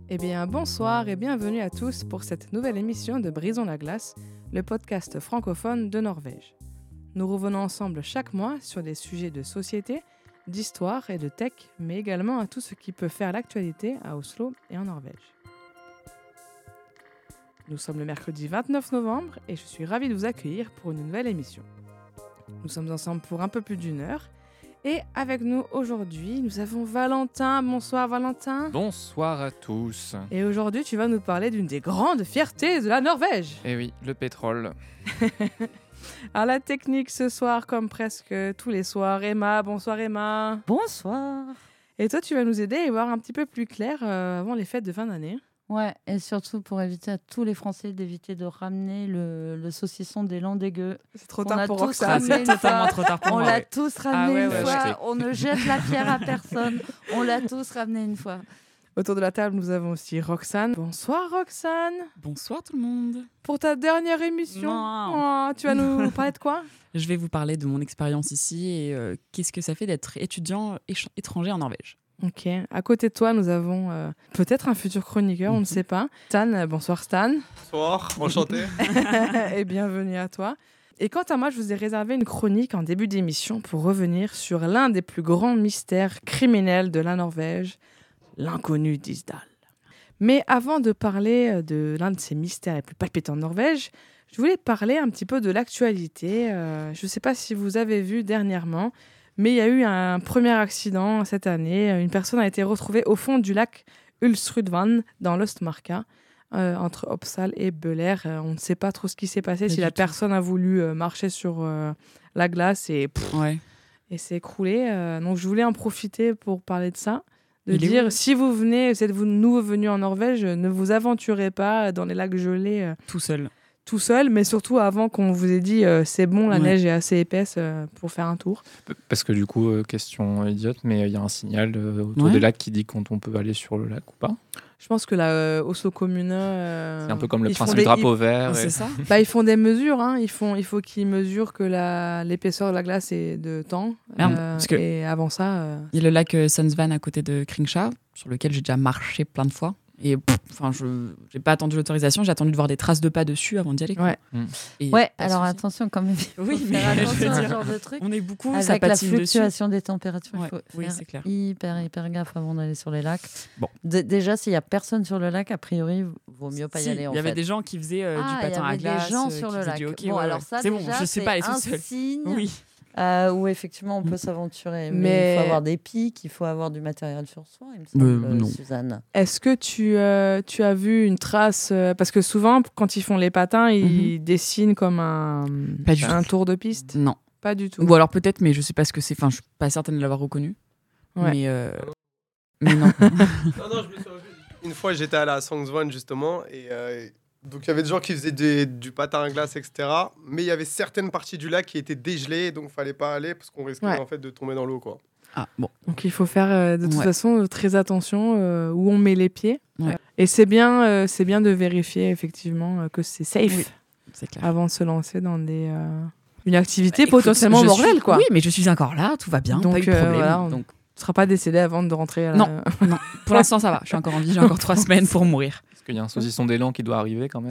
Eh bien, bonsoir et bienvenue à tous pour cette nouvelle émission de Brisons la glace, le podcast francophone de Norvège. Nous revenons ensemble chaque mois sur des sujets de société, d'histoire et de tech, mais également à tout ce qui peut faire l'actualité à Oslo et en Norvège. Nous sommes le mercredi 29 novembre et je suis ravie de vous accueillir pour une nouvelle émission. Nous sommes ensemble pour un peu plus d'une heure. Et avec nous aujourd'hui, nous avons Valentin. Bonsoir Valentin. Bonsoir à tous. Et aujourd'hui, tu vas nous parler d'une des grandes fiertés de la Norvège. Eh oui, le pétrole. À la technique ce soir, comme presque tous les soirs, Emma. Bonsoir Emma. Bonsoir. Et toi, tu vas nous aider à y voir un petit peu plus clair avant les fêtes de fin d'année. Ouais, et surtout pour éviter à tous les Français d'éviter de ramener le saucisson des Landégueux. C'est trop tard pour Roxane. Roxane. C'est totalement trop tard pour moi. On l'a tous ramené une fois. Ouais. On ne jette la pierre à personne. On l'a tous ramené une fois. Autour de la table, nous avons aussi Roxane. Bonsoir Roxane. Bonsoir tout le monde. Pour ta dernière émission, tu vas nous parler de quoi ? Je vais vous parler de mon expérience ici et qu'est-ce que ça fait d'être étudiant étranger en Norvège. Ok, à côté de toi, nous avons peut-être un futur chroniqueur, on ne sait pas. Stan, bonsoir Stan. Bonsoir, enchanté. Et bienvenue à toi. Et quant à moi, je vous ai réservé une chronique en début d'émission pour revenir sur l'un des plus grands mystères criminels de la Norvège, l'inconnu d'Isdal. Mais avant de parler de l'un de ces mystères les plus palpitants de Norvège, je voulais parler un petit peu de l'actualité. Je ne sais pas si vous avez vu dernièrement, mais il y a eu un premier accident cette année. Une personne a été retrouvée au fond du lac Ulsrudvann dans l'Østmarka, entre Oppsal et Bøler. On ne sait pas trop ce qui s'est passé, si la personne a voulu marcher sur la glace et s'est écroulée. Donc je voulais en profiter pour parler de ça. De dire, si vous venez, vous êtes nouveau venu en Norvège, ne vous aventurez pas dans les lacs gelés. Tout seul, mais surtout avant qu'on vous ait dit c'est bon, la neige est assez épaisse pour faire un tour. Parce que du coup, question idiote, mais il y a un signal autour des lacs qui dit quand on peut aller sur le lac ou pas. Je pense que la Oslo Kommune... c'est un peu comme le principe du drapeau vert. C'est ça. Ils font des mesures. Hein. Il faut qu'ils mesurent que l'épaisseur de la glace est de temps. Et avant ça... Il y a le lac Sundsvann à côté de Kringsjær, sur lequel j'ai déjà marché plein de fois. Et je n'ai pas attendu l'autorisation, j'ai attendu de voir des traces de pas dessus avant d'y aller. Alors attention quand même. Oui, mais attention à ce genre de truc. On est beaucoup, avec ça patine la fluctuation dessus. Des températures. Il faut c'est clair. hyper gaffe avant d'aller sur les lacs. Bon. Déjà, s'il n'y a personne sur le lac, a priori, vaut mieux pas y aller. Il y avait des gens qui faisaient du patin à glace, des gens sur le lac. Alors ça, c'est bon, je ne sais pas aller tout seul. Signe. Oui. Où effectivement on peut s'aventurer, mais il faut avoir des pics, il faut avoir du matériel sur soi, il me semble, Suzanne. Est-ce que tu as vu une trace parce que souvent quand ils font les patins, ils dessinent comme un tour de piste. Non, pas du tout. Ou alors peut-être, mais je sais pas ce que c'est. Enfin, je suis pas certaine de l'avoir reconnu. Ouais. Mais non. non, je me suis rappelé. Une fois, j'étais à la Sognsvann justement et donc il y avait des gens qui faisaient du patin à glace, etc. Mais il y avait certaines parties du lac qui étaient dégelées, donc fallait pas aller parce qu'on risquait en fait de tomber dans l'eau, quoi. Ah bon. Donc il faut faire de toute façon très attention où on met les pieds. Ouais. Et c'est bien de vérifier effectivement que c'est safe. Oui, c'est clair. Avant de se lancer dans une activité potentiellement mortelle, quoi. Oui, mais je suis encore là, tout va bien, donc, pas eu de problème. Voilà, on ne sera pas décédé avant de rentrer à la... Non, pour l'instant ça va, je suis encore en vie, j'ai encore 3 semaines pour mourir. Parce qu'il y a un saucisson d'élan qui doit arriver quand même.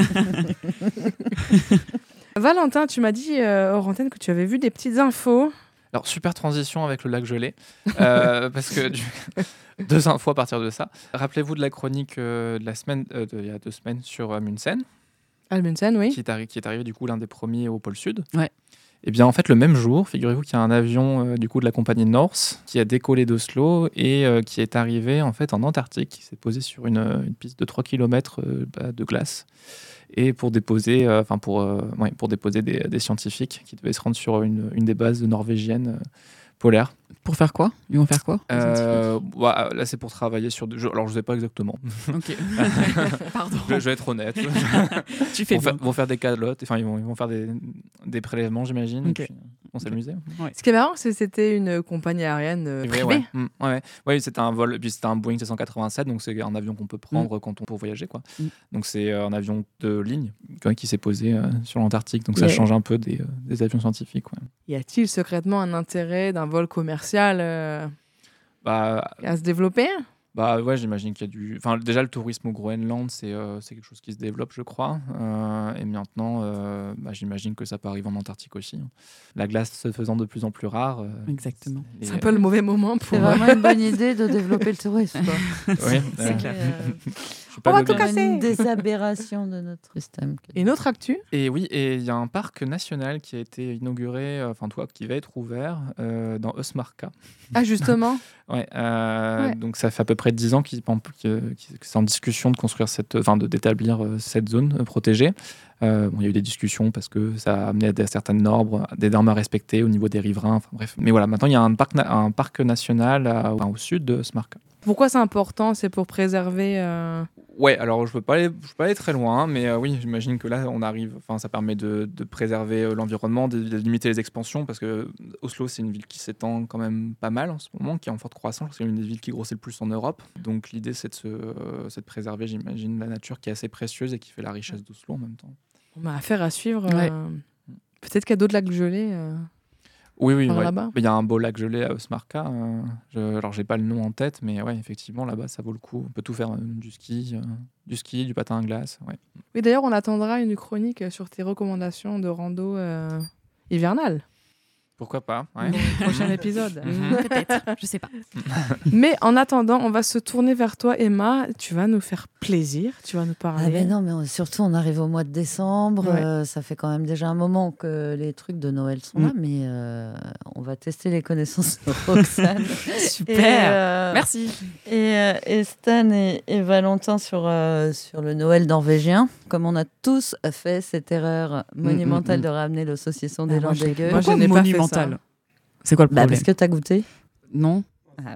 Valentin, tu m'as dit hors antenne que tu avais vu des petites infos. Alors, super transition avec le lac gelé, parce que 2 infos à partir de ça. Rappelez-vous de la chronique de la semaine, il y a 2 semaines sur Amundsen. Amundsen, oui. Qui est arrivé du coup l'un des premiers au pôle Sud. Ouais. Et bien en fait le même jour, figurez-vous qu'il y a un avion du coup de la compagnie Norse qui a décollé d'Oslo et qui est arrivé en fait en Antarctique, qui s'est posé sur une piste de 3 km de glace et pour déposer des scientifiques qui devaient se rendre sur une des bases norvégiennes polaires. Pour faire quoi ? Ils vont faire quoi ? Là, c'est pour travailler sur... Alors, je ne sais pas exactement. Ok. Pardon. Je vais être honnête. Tu fais Ils vont faire des calottes. Enfin, ils vont faire des prélèvements, j'imagine. Okay. Et puis, on s'amuser. Ouais. Ce qui est marrant, c'est que c'était une compagnie aérienne privée. Ouais, c'était un vol. Puis c'était un Boeing 787, donc c'est un avion qu'on peut prendre pour voyager, quoi. Donc c'est un avion de ligne qui s'est posé sur l'Antarctique. Donc ça change un peu des avions scientifiques. Ouais. Y a-t-il secrètement un intérêt d'un vol commercial à se développer ? Bah ouais, j'imagine qu'il y a du. Enfin, déjà, le tourisme au Groenland, c'est quelque chose qui se développe, je crois. Et maintenant, j'imagine que ça peut arriver en Antarctique aussi. La glace se faisant de plus en plus rare. Exactement. C'est un peu le mauvais moment pour. C'est vraiment une bonne idée de développer le tourisme. Quoi. Oui, C'est clair. On va tout casser. Une des aberrations de notre système. Et une autre actu. Et oui, et il y a un parc national qui a été inauguré, qui va être ouvert dans Östmarka. Ah, justement. Ouais, donc ça fait à peu près 10 ans que c'est en discussion de construire d'établir cette zone protégée. Il y a eu des discussions parce que ça a amené à certaines normes, des normes à respecter au niveau des riverains. Enfin bref, mais voilà, maintenant il y a un parc national au sud de Östmarka. Pourquoi c'est important? C'est pour préserver. Ouais, alors je peux pas aller très loin, mais oui, j'imagine que là on arrive. Enfin, ça permet de préserver l'environnement, de limiter les expansions, parce que Oslo c'est une ville qui s'étend quand même pas mal en ce moment, qui est en forte croissance. C'est une des villes qui grossit le plus en Europe. Donc l'idée c'est de préserver, j'imagine, la nature qui est assez précieuse et qui fait la richesse d'Oslo en même temps. On a affaire à suivre. Ouais. Peut-être qu'il y a d'autres lacs gelés. Oui, par là-bas. Il y a un beau lac gelé à Östmarka. Alors, j'ai pas le nom en tête, mais ouais, effectivement, là-bas, ça vaut le coup. On peut tout faire, du ski, du patin à glace. Ouais. Oui, d'ailleurs, on attendra une chronique sur tes recommandations de rando hivernale. Pourquoi pas, ouais. Dans le prochain épisode. Peut-être, je sais pas. Mais en attendant, on va se tourner vers toi, Emma. Tu vas nous faire plaisir, tu vas nous parler. Ah ben non, mais surtout on arrive au mois de décembre. Ouais. Ça fait quand même déjà un moment que les trucs de Noël sont là, mais on va tester les connaissances de Roxane. Super. Merci. Et Stan et Valentin sur le Noël norvégien. Comme on a tous fait cette erreur monumentale de ramener le saucisson des moi, Landégueux. moi, je n'ai pas fait monumental. C'est quoi le problème? Parce que t'as goûté. Non. Ah,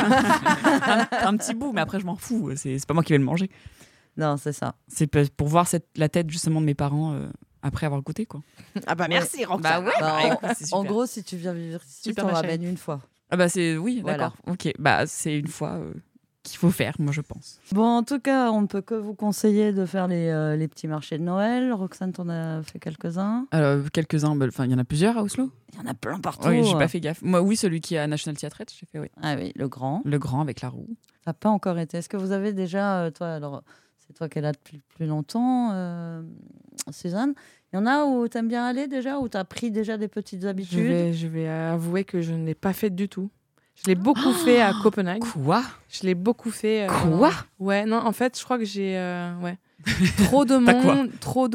voilà. Un petit bout, mais après je m'en fous. C'est pas moi qui vais le manger. Non, c'est ça. C'est pour voir la tête justement de mes parents après avoir goûté, quoi. Ah bah merci, Roxane. Bah ouais. Bah, écoute, c'est super. en gros, si tu viens vivre ici, tu Super, t'en ma ramènes chérie. une fois. Ah bah oui, Voilà. d'accord. Ok, bah c'est une fois qu'il faut faire, moi je pense. Bon, en tout cas, on ne peut que vous conseiller de faire les petits marchés de Noël. Roxane, t'en as fait quelques-uns. Quelques-uns, il y en a plusieurs à Oslo. Il y en a plein partout. Oui, j'ai pas fait gaffe. Moi, oui, celui qui est à National Theatre, j'ai fait, oui. Ah oui, le grand. Le grand avec la roue. Ça n'a pas encore été. Est-ce que vous avez déjà, toi, alors, c'est toi qui es là depuis plus longtemps, Suzanne. Il y en a où tu aimes bien aller déjà, où tu as pris déjà des petites habitudes. Je vais avouer que je ne l'ai pas fait du tout. Je l'ai beaucoup fait à Copenhague. Quoi? Je l'ai beaucoup fait. Quoi? Ouais, non, en fait, je crois que j'ai trop de monde, trop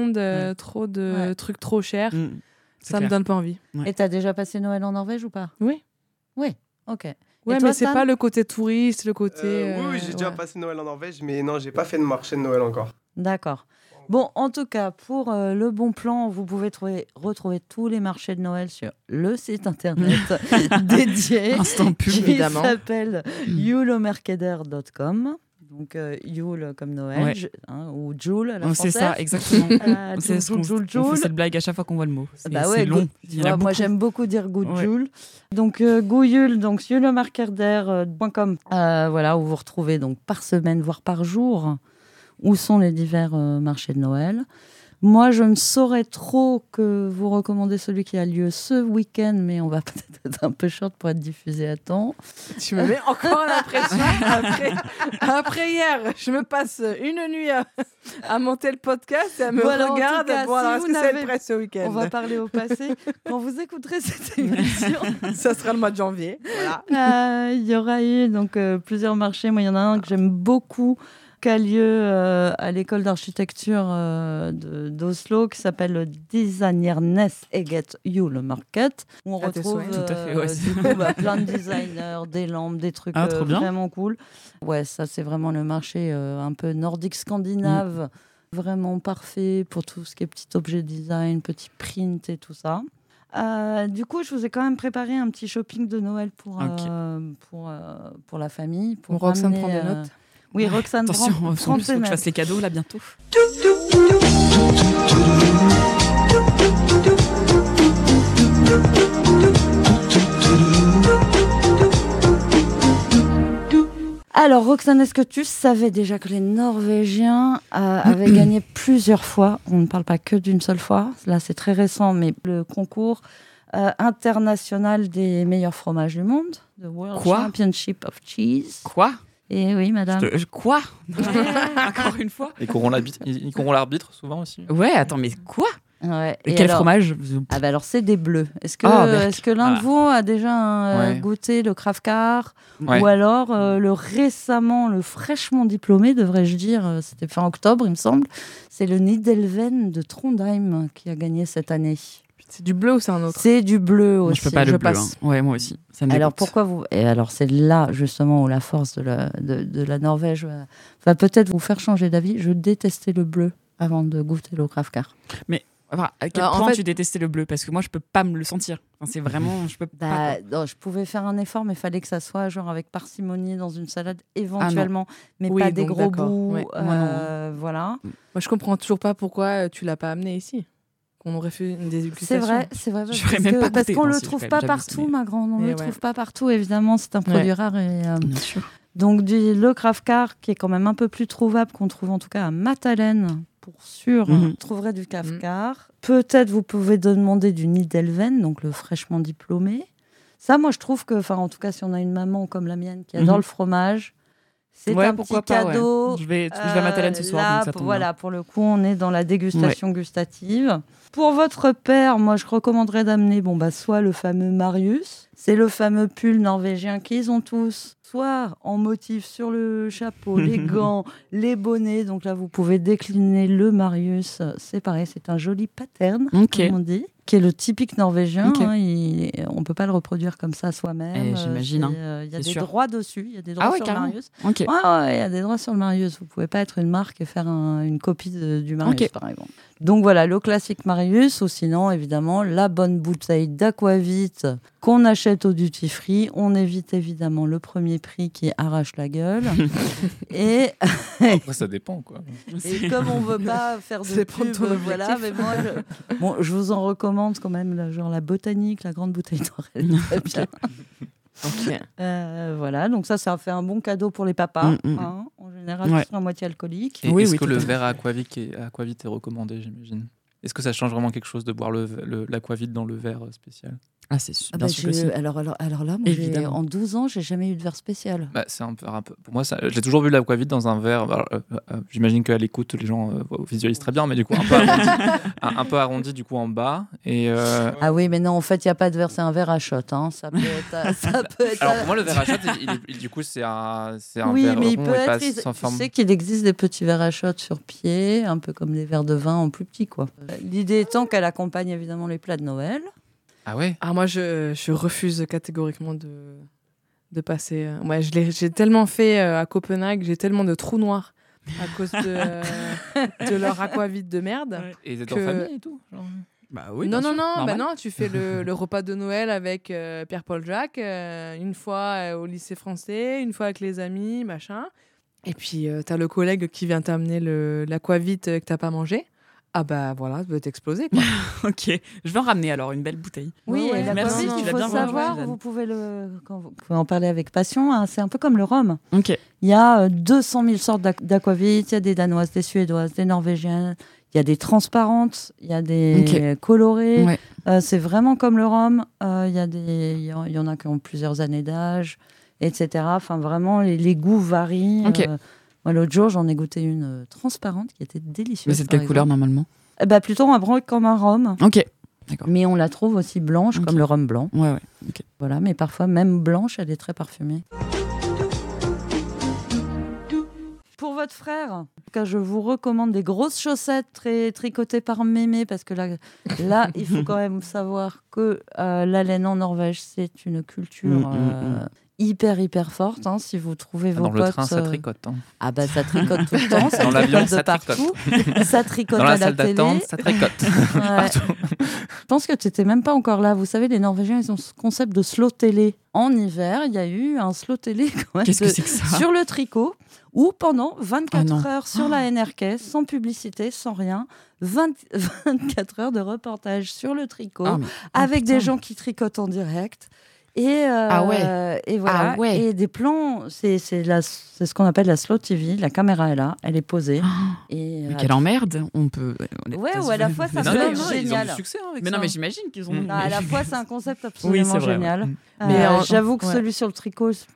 de trucs trop chers. Ça me donne pas envie. Ouais. Et tu as déjà passé Noël en Norvège ou pas? Oui. Oui, ok. Ouais, Et toi, mais c'est Stan pas le côté touriste, le côté. Oui, j'ai déjà passé Noël en Norvège, mais non, j'ai pas fait de marché de Noël encore. D'accord. Bon, en tout cas, pour le bon plan, vous pouvez retrouver tous les marchés de Noël sur le site internet dédié Instant pub, qui évidemment. s'appelle julemarkeder.com. Donc, Yule comme Noël, Ouais. ou Joule à la C'est française. ça, exactement. Joule, On Joule. fait cette blague à chaque fois qu'on voit le mot. C'est Bah ouais, c'est long. good. Il y en a Moi, beaucoup. j'aime beaucoup dire good Ouais. Joule. Donc, Gouyul, donc julemarkeder.com, voilà, où vous retrouvez donc par semaine, voire par jour, où sont les divers marchés de Noël. Moi, je ne saurais trop que vous recommander celui qui a lieu ce week-end, mais on va peut-être être un peu short pour être diffusé à temps. Tu me mets encore la pression. Après hier, je me passe une nuit à monter le podcast et à me Voilà, en regarde. tout cas, Bon, si alors, vous est-ce que c'est n'avez- le presse ce week-end? On va parler au passé. Quand vous écouterez cette émission, Ça sera le mois de janvier. Voilà. il y aura eu donc, plusieurs marchés. Moi, il y en a un que j'aime beaucoup, qui a lieu à l'école d'architecture d'Oslo, qui s'appelle le Designernes Eget Julemarket, où on À tes retrouve souhaits. Tout à fait, ouais. du coup, plein de designers, des lampes, des trucs Ah, trop bien. vraiment cool. Ouais, ça c'est vraiment le marché un peu nordique scandinave, vraiment parfait pour tout ce qui est petit objet design, petit print et tout ça. Du coup, je vous ai quand même préparé un petit shopping de Noël pour la famille. Pour Roxane ramener, prend des notes. Oui, Roxane Attention, prend il faut que tes je notes. fasse les cadeaux là bientôt. Alors, Roxane, est-ce que tu savais déjà que les Norvégiens avaient gagné plusieurs fois, on ne parle pas que d'une seule fois, là c'est très récent, mais le concours international des meilleurs fromages du monde, the World Quoi Championship of Cheese. Quoi? Et oui, madame. Quoi Encore une fois. Ils courront l'arbitre souvent aussi. Ouais, attends, mais quoi Ouais. Et quel alors, fromage Ah bah alors c'est des bleus. Est-ce que, Berk. est-ce que l'un de vous a déjà Ouais. goûté le Kraftkar Ouais. ou alors le fraîchement diplômé, devrais-je dire, c'était fin octobre il me semble, c'est le Nidelven de Trondheim qui a gagné cette année. C'est du bleu ou c'est un autre? C'est du bleu Moi, aussi. je peux pas le bleu. passe. Hein. Ouais, moi aussi. Ça me Alors dégoûte. pourquoi vous... Et alors c'est là justement où la force de la Norvège va peut-être vous faire changer d'avis. Je détestais le bleu avant de goûter le Kraftkar. Enfin, à quel Alors, en point fait- tu détestais le bleu? Parce que moi, je peux pas me le sentir. Enfin, c'est vraiment, je peux pas. Bah, quoi. non, je pouvais faire un effort, mais il fallait que ça soit genre avec parcimonie dans une salade éventuellement, mais Oui, pas des donc gros d'accord. bouts. Ouais. Moi, Voilà. Moi, je comprends toujours pas pourquoi tu l'as pas amené ici. Qu'on aurait fait une dégustation. C'est vrai. J'aurais même pas parce goûté, qu'on non, le si je trouve l'avais pas jamais partout, essayé. ma grande. On Et le ouais. trouve pas partout, évidemment. C'est un produit Ouais. rare. Et, Bien sûr. donc, le Kraftkar, qui est quand même un peu plus trouvable, qu'on trouve en tout cas à Matalen, pour sûr, Mhm. on trouverait du Kraftkar. Peut-être vous pouvez demander du Nidelven, donc le fraîchement diplômé. Ça, moi, je trouve que, enfin, en tout cas, si on a une maman comme la mienne qui adore Mhm. le fromage, c'est Ouais, un pourquoi petit pas, ouais. cadeau. Je vais à Matalen ce soir, Là, donc ça tombe voilà, pour le coup, on est dans la dégustation gustative. Pour votre père, moi, je recommanderais d'amener soit le fameux Marius. C'est le fameux pull norvégien qu'ils ont tous, soit en motif sur le chapeau, les gants, les bonnets. Donc là, vous pouvez décliner le Marius. C'est pareil, c'est un joli pattern, Ok. comme on dit, qui est le typique norvégien. Ok. Hein. On ne peut pas le reproduire comme ça soi-même. J'imagine, hein. Il y a C'est des sûr. droits dessus, il y a des droits Ah ouais, sur carrément. le Marius. Ok. Ouais, il y a des droits sur le Marius. Vous pouvez pas être une marque et faire une copie du Marius, Ok. par exemple. Donc voilà, le classique Marius, ou sinon, évidemment, la bonne bouteille d'Aquavit qu'on achète au duty free. On évite évidemment le premier prix qui arrache la gueule. et, Après, ça dépend, quoi. et comme on veut pas faire de Ça dépend de pub, ton objectif. voilà, mais moi, je vous en recommande quand même, genre la botanique, la grande bouteille d'or. Elle est très bien. Ok. Voilà, donc ça fait un bon cadeau pour les papas. Mm. Hein, en général, Ouais. ils sont à moitié alcooliques. Et Oui, est-ce oui, que tout le à fait. verre à aquavit est recommandé, j'imagine? Est-ce que ça change vraiment quelque chose de boire l'aquavit dans le verre spécial? Ah, c'est Ah bien bah, sûr que si. alors là, moi, Évidemment. en 12 ans, j'ai jamais eu de verre spécial. Bah, c'est un peu, pour moi, j'ai toujours vu l'aquavit dans un verre. Alors, j'imagine qu'à l'écoute, les gens visualisent très bien, mais du coup, un peu arrondi du coup en bas. Et, Ah oui, mais non, en fait, il n'y a pas de verre, c'est un verre à shot. Hein. Ça peut être. alors, pour moi, le verre à shot, du coup, c'est un oui, verre mais il rond peut et être. pas Tu sans forme. sais qu'il existe des petits verres à shot sur pied, un peu comme les verres de vin en plus petit, quoi. L'idée étant qu'elle accompagne évidemment les plats de Noël. Ah ouais? Ah, moi, je refuse catégoriquement de passer. Ouais, j'ai tellement fait à Copenhague, j'ai tellement de trous noirs à cause de leur aquavit de merde. Et d'être en Que- famille et tout? Bah oui. non, bien non, sûr, non, normal. non, tu fais le repas de Noël avec Pierre-Paul Jacques, une fois au lycée français, une fois avec les amis, machin. Et puis, t'as le collègue qui vient t'amener l'aquavit que t'as pas mangé. Ah bah voilà, ça peut t'exploser, quoi. Ok. Je vais en ramener alors une belle bouteille. Oui, Ouais, et merci, l'aquavit, tu il l'as faut bien vendu, savoir, Suzanne. vous pouvez en parler avec passion, hein, c'est un peu comme le rhum. Ok. Il y a 200 000 sortes d'aquavit, il y a des danoises, des suédoises, des norvégiennes, il y a des transparentes, il y a des colorées. Ouais. C'est vraiment comme le rhum, il y en a qui ont plusieurs années d'âge, etc. Enfin, vraiment, les goûts varient. Ok. Moi, l'autre jour, j'en ai goûté une transparente qui était délicieuse. Mais c'est de par quelle couleur exemple. normalement? Plutôt un brun comme un rhum. Ok. Mais on la trouve aussi blanche, Ok. comme le rhum blanc. Ouais, ouais. Voilà, mais parfois, même blanche, elle est très parfumée. Pour votre frère, en tout cas, je vous recommande des grosses chaussettes tricotées par Mémé, parce que là il faut quand même savoir que la laine en Norvège, c'est une culture hyper forte. Hein, si vous trouvez vos Dans potes... le train, ça tricote. Hein. Ah bah ça tricote tout le temps, ça Dans l'avion, tricote de ça partout, ça tricote Dans à la la salle télé. d'attente, ça tricote. Ouais. Partout. Je pense que tu n'étais même pas encore là. Vous savez, les Norvégiens, ils ont ce concept de slow télé. En hiver, il y a eu un slow télé quand même Qu'est-ce que c'est que ça? sur le tricot, où pendant 24 non. heures sur la NRK, sans publicité, sans rien, 24 heures de reportage sur le tricot, Ah, mais- avec putain. des gens qui tricotent en direct. Et, Ah ouais. et voilà. Ah ouais. Et des plans, c'est ce qu'on appelle la slow TV. La caméra est là, elle est posée. Et, Mais quelle emmerde. On peut. Ouais, ou à la fois, ça Non, peut non, être non, ils ont génial. du succès hein, avec Mais ça. non, mais j'imagine qu'ils ont. Mm. Non, à la fois, c'est un concept Oui, absolument c'est vrai. génial. Ouais. Mais J'avoue que ouais. celui sur le tricot, c'est peut-être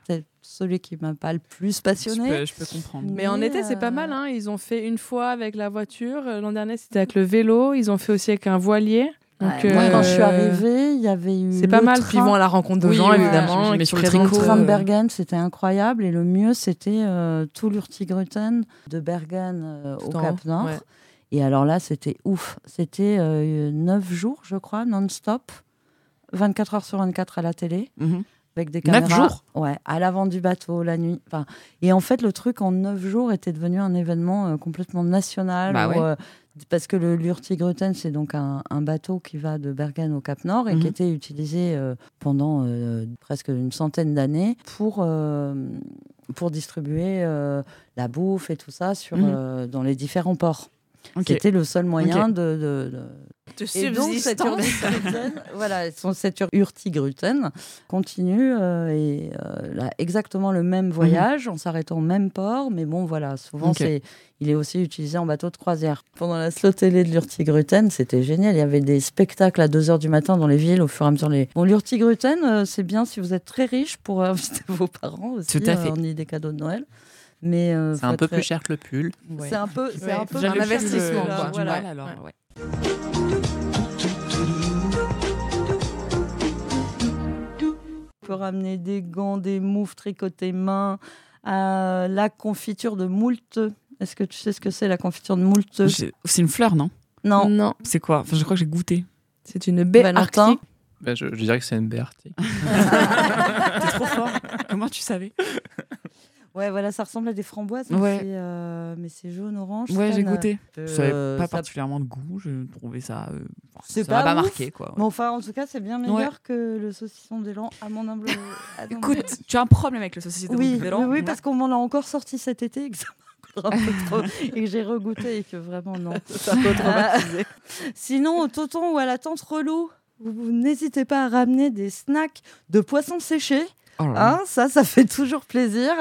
celui qui m'a pas le plus passionné. Je peux comprendre. Mais en été, c'est pas mal. Hein. Ils ont fait une fois avec la voiture. L'an dernier, c'était avec le vélo. Ils ont fait aussi avec un voilier. Donc, Moi, quand je suis arrivée, il y avait eu. C'est pas mal. Puis ils vont à la rencontre de gens, évidemment. Mais qui sur le présentent, tricot, Le train de Bergen, c'était incroyable. Et le mieux, c'était tout l'Hurtigruten de Bergen au Tout en Cap haut, Nord. ouais. Et alors là, c'était ouf. C'était 9 jours, je crois, non-stop. 24 heures sur 24 à la télé. Mhm. Avec des 9 caméras. jours Ouais, à l'avant du bateau, la nuit. Enfin, et en fait, le truc en 9 jours était devenu un événement complètement national. Bah ouais. Parce que le Hurtigruten, c'est donc un bateau qui va de Bergen au Cap Nord et qui était utilisé pendant presque une centaine d'années pour distribuer la bouffe et tout ça dans les différents ports. Ok. C'était le seul moyen de De et donc, cette subsistance. Hurtigruten, voilà, cette Hurtigruten continue là, exactement le même voyage en s'arrêtant au même port. Mais bon, voilà, souvent, Ok. il est aussi utilisé en bateau de croisière. Pendant la slow télé de l'Hurtigruten, c'était génial. Il y avait des spectacles à 2h du matin dans les villes au fur et à mesure. Bon, l'Hurtigruten, c'est bien si vous êtes très riche pour inviter vos parents aussi Tout à fait. en idée des cadeaux de Noël. Mais C'est un peu plus cher que le pull. C'est un peu, c'est un peu J'avais un plus investissement, le- quoi. du Voilà. mal, alors, ouais. On peut ramener des gants, des moufles tricotés main, la confiture de moult. Est-ce que tu sais ce que c'est la confiture de moult? C'est une fleur, non? Non. Non, C'est quoi? Enfin, je crois que j'ai goûté. c'est une baie Valentin. arctique. Bah, je dirais que c'est une baie arctique. T'es trop fort. Comment tu savais? Ouais, voilà, ça ressemble à des framboises, Ouais. mais c'est jaune-orange. Ouais, j'ai Stan. goûté. Ça avait pas ça- particulièrement de goût. Je trouvais ça. C'est ça m'a pas pas ouf. marqué, quoi. Mais enfin, en tout cas, c'est bien meilleur Ouais. que le saucisson d'élan, à mon humble avis. Écoute, tu as un problème avec le saucisson Oui, de vélo? oui, parce qu'on m'en a encore sorti cet été et que ça m'a encore un peu trop et que j'ai regoûté et que vraiment non. Sinon, au tonton ou à la tante relou, vous n'hésitez pas à ramener des snacks de poissons séchés. Oh là là. Hein, ça fait toujours plaisir.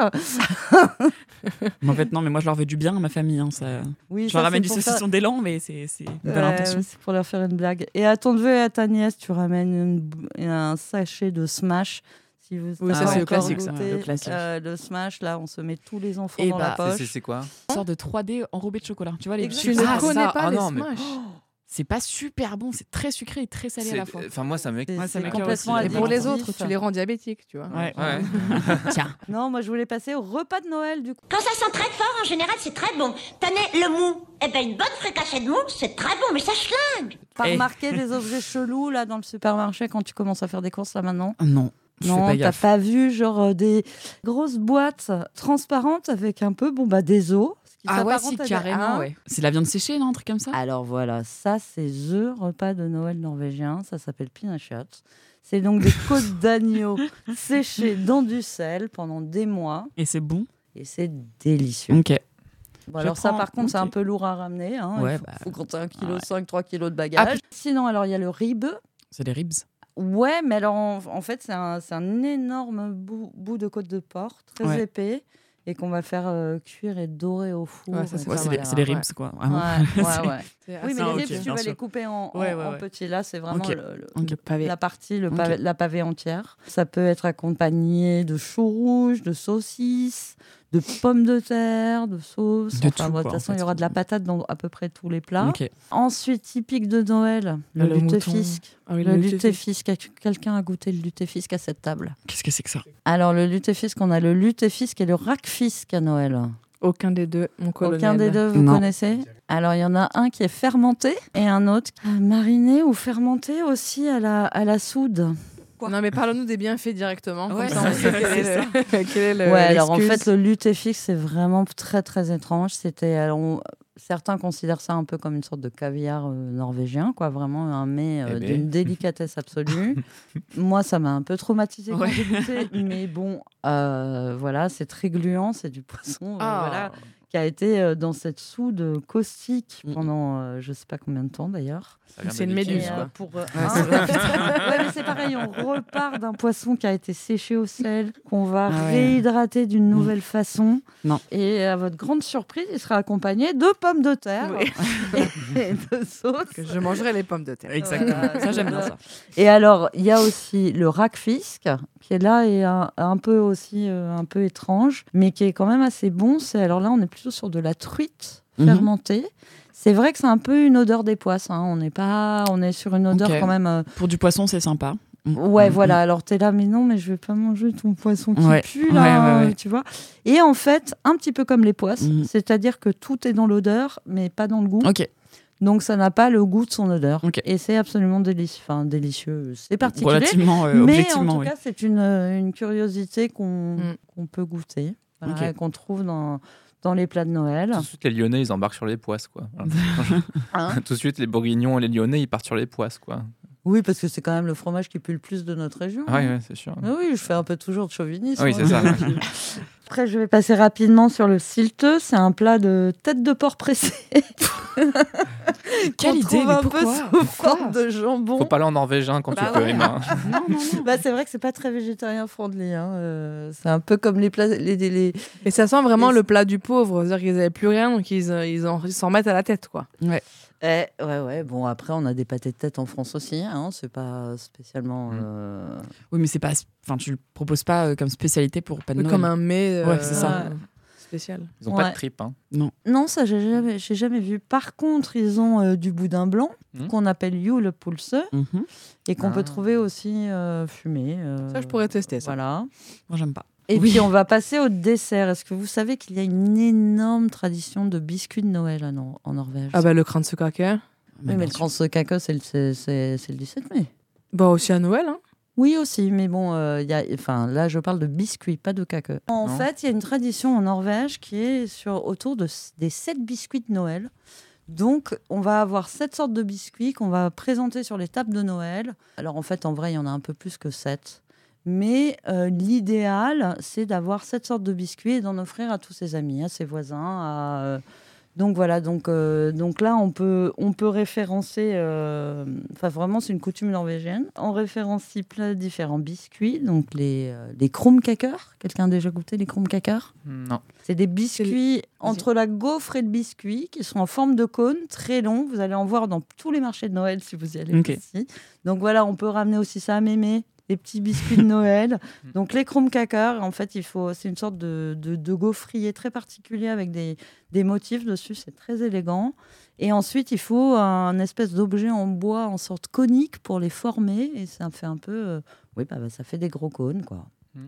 Mais en fait, non, mais moi je leur veux du bien à ma famille. Hein, ça... Oui, Je ça, leur ramène du c'est pour saucisson d'élan, mais c'est une bonne intention. c'est pour leur faire une blague. Et à ton neveu et à ta nièce, tu ramènes un sachet de Smash. Si vous Oui, ça, avez c'est le encore classique, ça, goûté, le classique. le Smash, là, on se met tous les enfants Et dans la bah, poche. C'est quoi? Une sorte de 3D enrobé de chocolat. Tu vois, les Exactement. Tu chips, ne Ah, connais ça. pas Ah les non, mais- Smash. c'est pas super bon, c'est très sucré et très salé à la fois. Enfin, moi, ça me. C'est Ouais, ça m'écoeure complètement aussi. Et pour les addictif. autres, tu les rends diabétiques, tu vois. Ouais. Ouais. Tiens. Non, moi je voulais passer au repas de Noël du coup. Quand ça sent très fort, en général, c'est très bon. Tenez, le mou. Eh ben, une bonne fricassée de mou, c'est très bon, mais ça schlingue. Pas Eh. remarqué des objets chelous là dans le supermarché quand tu commences à faire des courses là maintenant? Non. Je fais Non, pas t'as gaffe. pas vu genre des grosses boîtes transparentes avec un peu des os. ce qui Ah ouais, s'apparente si, à des- carrément, hein. ouais. C'est de la viande séchée, non? Un truc comme ça? Alors voilà, ça c'est the repas de Noël norvégien, ça s'appelle pinachot. C'est donc des côtes d'agneau séchées dans du sel pendant des mois Et c'est bon? et c'est délicieux. Ok. Bon, alors Je ça prends, par contre c'est ok. un peu lourd à ramener. Hein. Ouais, Il faut compter 1,5 kg, ouais. 3 kg de bagages. Ah, Sinon alors il y a le rib. C'est des ribs. Ouais, mais alors en fait c'est un énorme bout de côte de porc, très Ouais. épais, et qu'on va faire cuire et dorer au four. Ouais, ça, et c'est tout Ouais, pas c'est mal. des, c'est des Ouais. ribs, quoi. Vraiment. Ouais, ouais, ouais. C'est Oui, mais Ah, les ok, ribs, tu bien vas sûr. les couper en Ouais, ouais, ouais. petits. Là, c'est vraiment Ok. le pavé. la partie, Ok. la pavée entière. Ça peut être accompagné de choux rouges, de saucisses, de pommes de terre, de sauce. De Enfin, tout, bon, de quoi, toute en façon, il fait. y aura de la patate dans à peu près tous les plats. Ok. Ensuite, typique de Noël, le Le mouton. lutefisk. Ah oui, Le lutefisk. lutefisk. Quelqu'un a goûté le lutefisk à cette table? Qu'est-ce que c'est que ça? Alors, le lutefisk, on a le lutefisk et le rackfisk à Noël. Aucun des deux, mon colonel. Aucun des deux, vous Non. connaissez? Alors, il y en a un qui est fermenté et un autre mariné ou fermenté aussi à la soude. Non, mais parle-nous des bienfaits directement. Ouais, comme ça, on sait quel est le- quel est le. Ouais, alors en l'excuse. fait, le lutefisk, c'est vraiment très, très étrange. Certains considèrent ça un peu comme une sorte de caviar norvégien, quoi. Vraiment un mets Eh ben. d'une délicatesse absolue. Moi, ça m'a un peu traumatisée quand Ouais. j'ai goûté. Mais bon, voilà, c'est très gluant, c'est du poisson Ah. voilà, qui a été dans cette soude caustique pendant je sais pas combien de temps d'ailleurs. C'est une méduse, quoi. Ouais, mais c'est pareil, on repart d'un poisson qui a été séché au sel, qu'on va réhydrater d'une nouvelle façon. Non. Et à votre grande surprise, il sera accompagné de pommes de terre et de sauce. Que je mangerai les pommes de terre. Exactement. Ça, j'aime bien ça. Et alors, il y a aussi le rackfisk, qui est là et un peu aussi un peu étrange, mais qui est quand même assez bon. Alors là, on est plutôt sur de la truite fermentée. C'est vrai que c'est un peu une odeur des poisses. Hein. On est sur une odeur quand même. Pour du poisson, c'est sympa. Ouais, voilà. Alors t'es là, mais non, mais je vais pas manger ton poisson qui pue là, tu vois. Et en fait, un petit peu comme les poisses, c'est-à-dire que tout est dans l'odeur, mais pas dans le goût. Ok. Donc ça n'a pas le goût de son odeur. Okay. Et c'est absolument délicieux. Enfin, délicieux, c'est particulier. Relativement, mais en objectivement, tout cas, c'est une curiosité qu'on peut goûter, voilà, qu'on trouve dans les plats de Noël. Tout de suite, les Lyonnais, ils embarquent sur les poisses, quoi. Tout de suite, les Bourguignons et les Lyonnais, ils partent sur les poisses, quoi. Oui, parce que c'est quand même le fromage qui pue le plus de notre région. Oui, c'est sûr. Mais oui, je fais un peu toujours de chauvinisme. Oui, c'est ça. Après, je vais passer rapidement sur le silteux. C'est un plat de tête de porc pressée. Quelle idée, mais un pourquoi peu sous forme de jambon. Faut pas aller en norvégien quand tu peux, Emma. Non. Bah, c'est vrai que c'est pas très végétarien friendly. Hein. C'est un peu comme les plats. Mais ça sent vraiment le plat du pauvre. C'est-à-dire qu'ils n'avaient plus rien, donc ils s'en mettent à la tête, quoi. Ouais. Ouais. Bon, après, on a des pâtés de tête en France aussi. Hein. C'est pas spécialement. Oui, mais c'est pas. Enfin, tu le proposes pas comme spécialité pour pas de Noël. Comme un mets. C'est ça. Spécial. Ils ont pas de tripes, hein. Non, ça, j'ai jamais vu. Par contre, ils ont du boudin blanc qu'on appelle Yule Pulse et qu'on peut trouver aussi fumé. Ça, je pourrais tester, ça. Voilà. Moi, j'aime pas. Et puis, on va passer au dessert. Est-ce que vous savez qu'il y a une énorme tradition de biscuits de Noël en Norvège? Ah bah, le kransekake. Oui, mais le kransekake, c'est le 17 mai. Bah, aussi à Noël, hein. Oui, aussi, mais bon, là, je parle de biscuits, pas de cake. En fait, il y a une tradition en Norvège qui est autour des 7 biscuits de Noël. Donc, on va avoir 7 sortes de biscuits qu'on va présenter sur les tables de Noël. Alors, en fait, en vrai, il y en a un peu plus que 7. Mais l'idéal, c'est d'avoir 7 sortes de biscuits et d'en offrir à tous ses amis, à ses voisins. Donc voilà, donc là, on peut référencer... vraiment, c'est une coutume norvégienne. On référencie plein de différents biscuits. Donc les krumkaker. Quelqu'un a déjà goûté les krumkaker? Non. C'est des biscuits entre la gaufre et le biscuit qui sont en forme de cône, très longs. Vous allez en voir dans tous les marchés de Noël si vous y allez ici. Donc voilà, on peut ramener aussi ça à mémé. Les petits biscuits de Noël. Donc les krumkaker, en fait, c'est une sorte de gaufrier très particulier avec des motifs dessus. C'est très élégant. Et ensuite, il faut un espèce d'objet en bois en sorte conique pour les former. Et ça fait un peu... ça fait des gros cônes, quoi.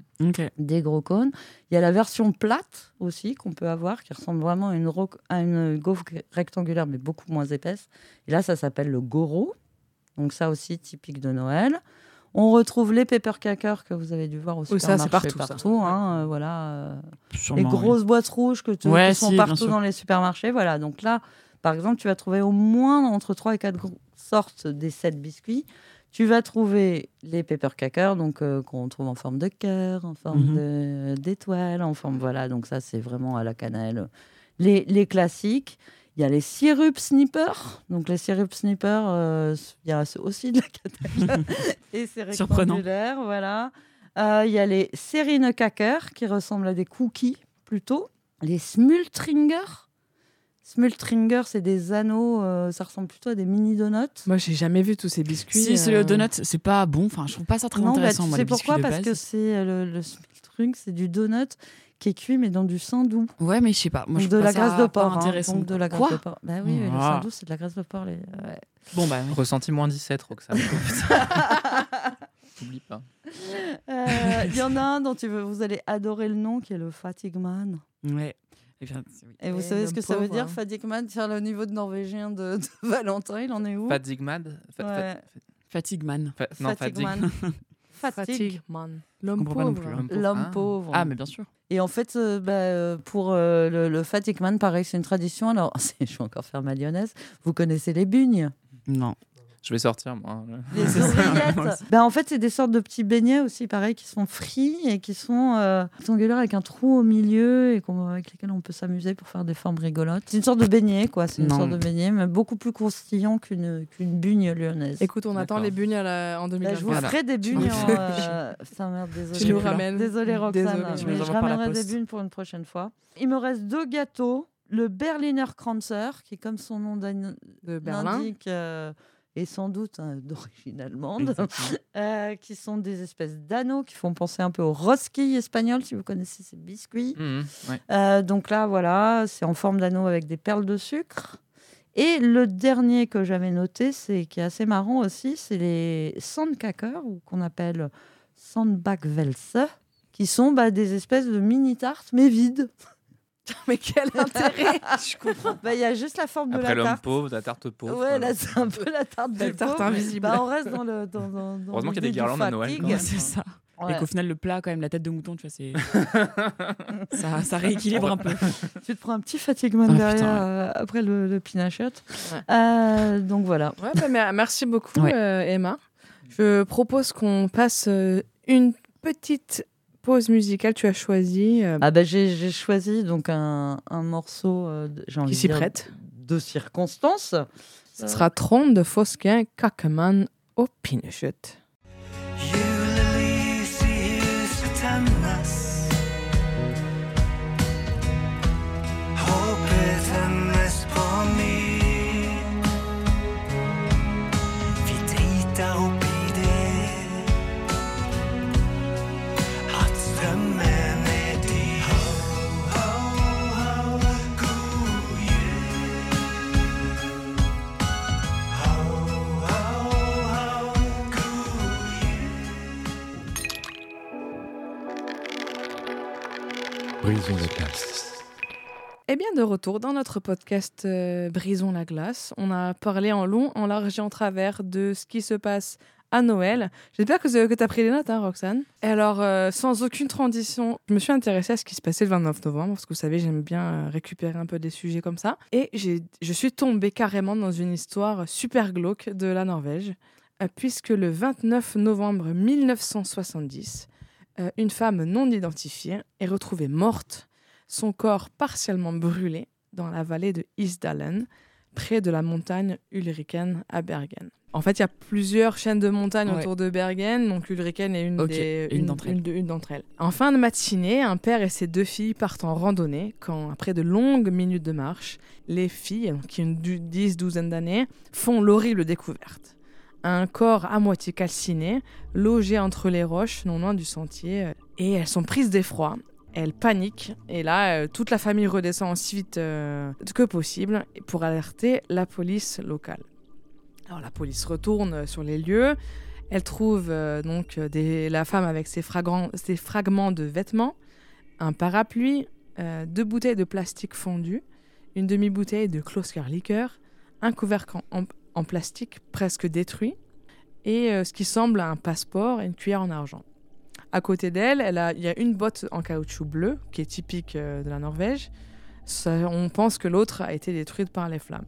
Des gros cônes. Il y a la version plate aussi qu'on peut avoir, qui ressemble vraiment à une gaufre rectangulaire, mais beaucoup moins épaisse. Et là, ça s'appelle le goro. Donc ça aussi, typique de Noël. On retrouve les pepperkakers que vous avez dû voir au supermarché. Ça, c'est partout. Hein, voilà. Sûrement, les grosses boîtes rouges qui sont partout dans les supermarchés. Voilà. Donc là, par exemple, tu vas trouver au moins entre 3 et 4 sortes des 7 biscuits. Tu vas trouver les pepperkakers, donc qu'on trouve en forme de cœur, en forme d'étoile, en forme... Voilà, donc ça, c'est vraiment à la cannelle. Les classiques. Il y a les syrup snippers. Donc, les syrup snippers, il y a aussi de la cannelle. Et c'est rectangulaire, voilà. Il y a les serinekaker, qui ressemblent à des cookies, plutôt. Les smultringer. Smultringer, c'est des anneaux, ça ressemble plutôt à des mini donuts. Moi, j'ai jamais vu tous ces biscuits. Si, c'est le donut, c'est pas bon. Enfin, je trouve pas ça très intéressant. Tu sais pourquoi? Parce que c'est le smultringer, c'est du donut qui est cuit mais dans du saindoux. Ouais, mais je sais pas. Moi, je de la graisse de porc. Intéressant. Donc de la graisse de porc. Bah oui, le saindoux, c'est de la graisse de porc. Bon, bah, ressenti moins 17, Roxane. N'oublie pas. Il y en a un dont vous allez adorer le nom, qui est le Fatigman. Ouais. Et vous savez ce que ça veut dire, Fatigman? Sur le niveau de norvégien de Valentin, il en est où? Fatigman. Fatigman. Fatigman. L'homme pauvre. L'homme pauvre. Ah, mais bien sûr. Et en fait, pour le Fatigman, pareil, c'est une tradition. Alors, je vais encore faire ma lyonnaise. Vous connaissez les bugnes? Non. Je vais sortir, moi. Les oreillettes. En fait, c'est des sortes de petits beignets aussi, pareil, qui sont frits et qui sont rectangulaires avec un trou au milieu et avec lesquels on peut s'amuser pour faire des formes rigolotes. C'est une sorte de beignet, quoi. C'est une sorte de beignet, mais beaucoup plus croustillant qu'une bugne lyonnaise. Écoute, on attend les bugnes en 2020. Je vous ferai des bugnes désolé. Tu nous ramènes. Désolé, Roxane. Désolé. Je ramènerai des bugnes pour une prochaine fois. Il me reste 2 gâteaux. Le Berliner Kranzer, qui, comme son nom de Berlin, l'indique, est sans doute d'origine allemande, qui sont des espèces d'anneaux qui font penser un peu au Roski espagnol, si vous connaissez ces biscuits. Donc là, voilà, c'est en forme d'anneau avec des perles de sucre. Et le dernier que j'avais noté, qui est assez marrant aussi, c'est les Sandkaker, ou qu'on appelle Sandbackwelse, qui sont des espèces de mini-tartes, mais vides. Mais quel intérêt! Je comprends. Il y a juste la forme de la tarte. Après l'homme pauvre, la tarte pauvre. Ouais, là, c'est un peu la tarte de tarte invisible. On reste dans heureusement qu'il y a des guirlandes à Noël. C'est ça. Ouais. Et qu'au final, le plat, quand même, la tête de mouton, tu vois, ça rééquilibre un peu. Tu te prends un petit fatiguement derrière après le pinachot. Ouais. Donc voilà. Ouais, merci beaucoup, Emma. Je propose qu'on passe une petite pause musicale. Tu as choisi j'ai choisi donc un morceau qui s'y prête de circonstance. Ce sera Trond de Fosquin, Kakeman au Pinachot. Brisons la glace. Eh bien, de retour dans notre podcast Brisons la glace. On a parlé en long, en large et en travers de ce qui se passe à Noël. J'espère que tu as pris les notes, Roxane. Et alors, sans aucune transition, je me suis intéressée à ce qui se passait le 29 novembre, parce que vous savez, j'aime bien récupérer un peu des sujets comme ça. Et je suis tombée carrément dans une histoire super glauque de la Norvège, puisque le 29 novembre 1970, une femme non identifiée est retrouvée morte, son corps partiellement brûlé dans la vallée de Isdalen, près de la montagne Ulriken à Bergen. En fait, il y a plusieurs chaînes de montagnes autour de Bergen, donc Ulriken est une d'entre elles. En fin de matinée, un père et ses 2 filles partent en randonnée quand, après de longues minutes de marche, les filles, qui ont une 10-12 d'années, font l'horrible découverte. Un corps à moitié calciné, logé entre les roches, non loin du sentier. Et elles sont prises d'effroi. Elles paniquent. Et là, toute la famille redescend aussi vite que possible pour alerter la police locale. Alors, la police retourne sur les lieux. Elle trouve la femme avec ses fragments de vêtements, un parapluie, 2 bouteilles de plastique fondu, une demi-bouteille de Klosker liqueur, un couvercle en plastique presque détruit et ce qui semble un passeport et une cuillère en argent. À côté d'elle, il y a une botte en caoutchouc bleu qui est typique de la Norvège. On pense que l'autre a été détruite par les flammes.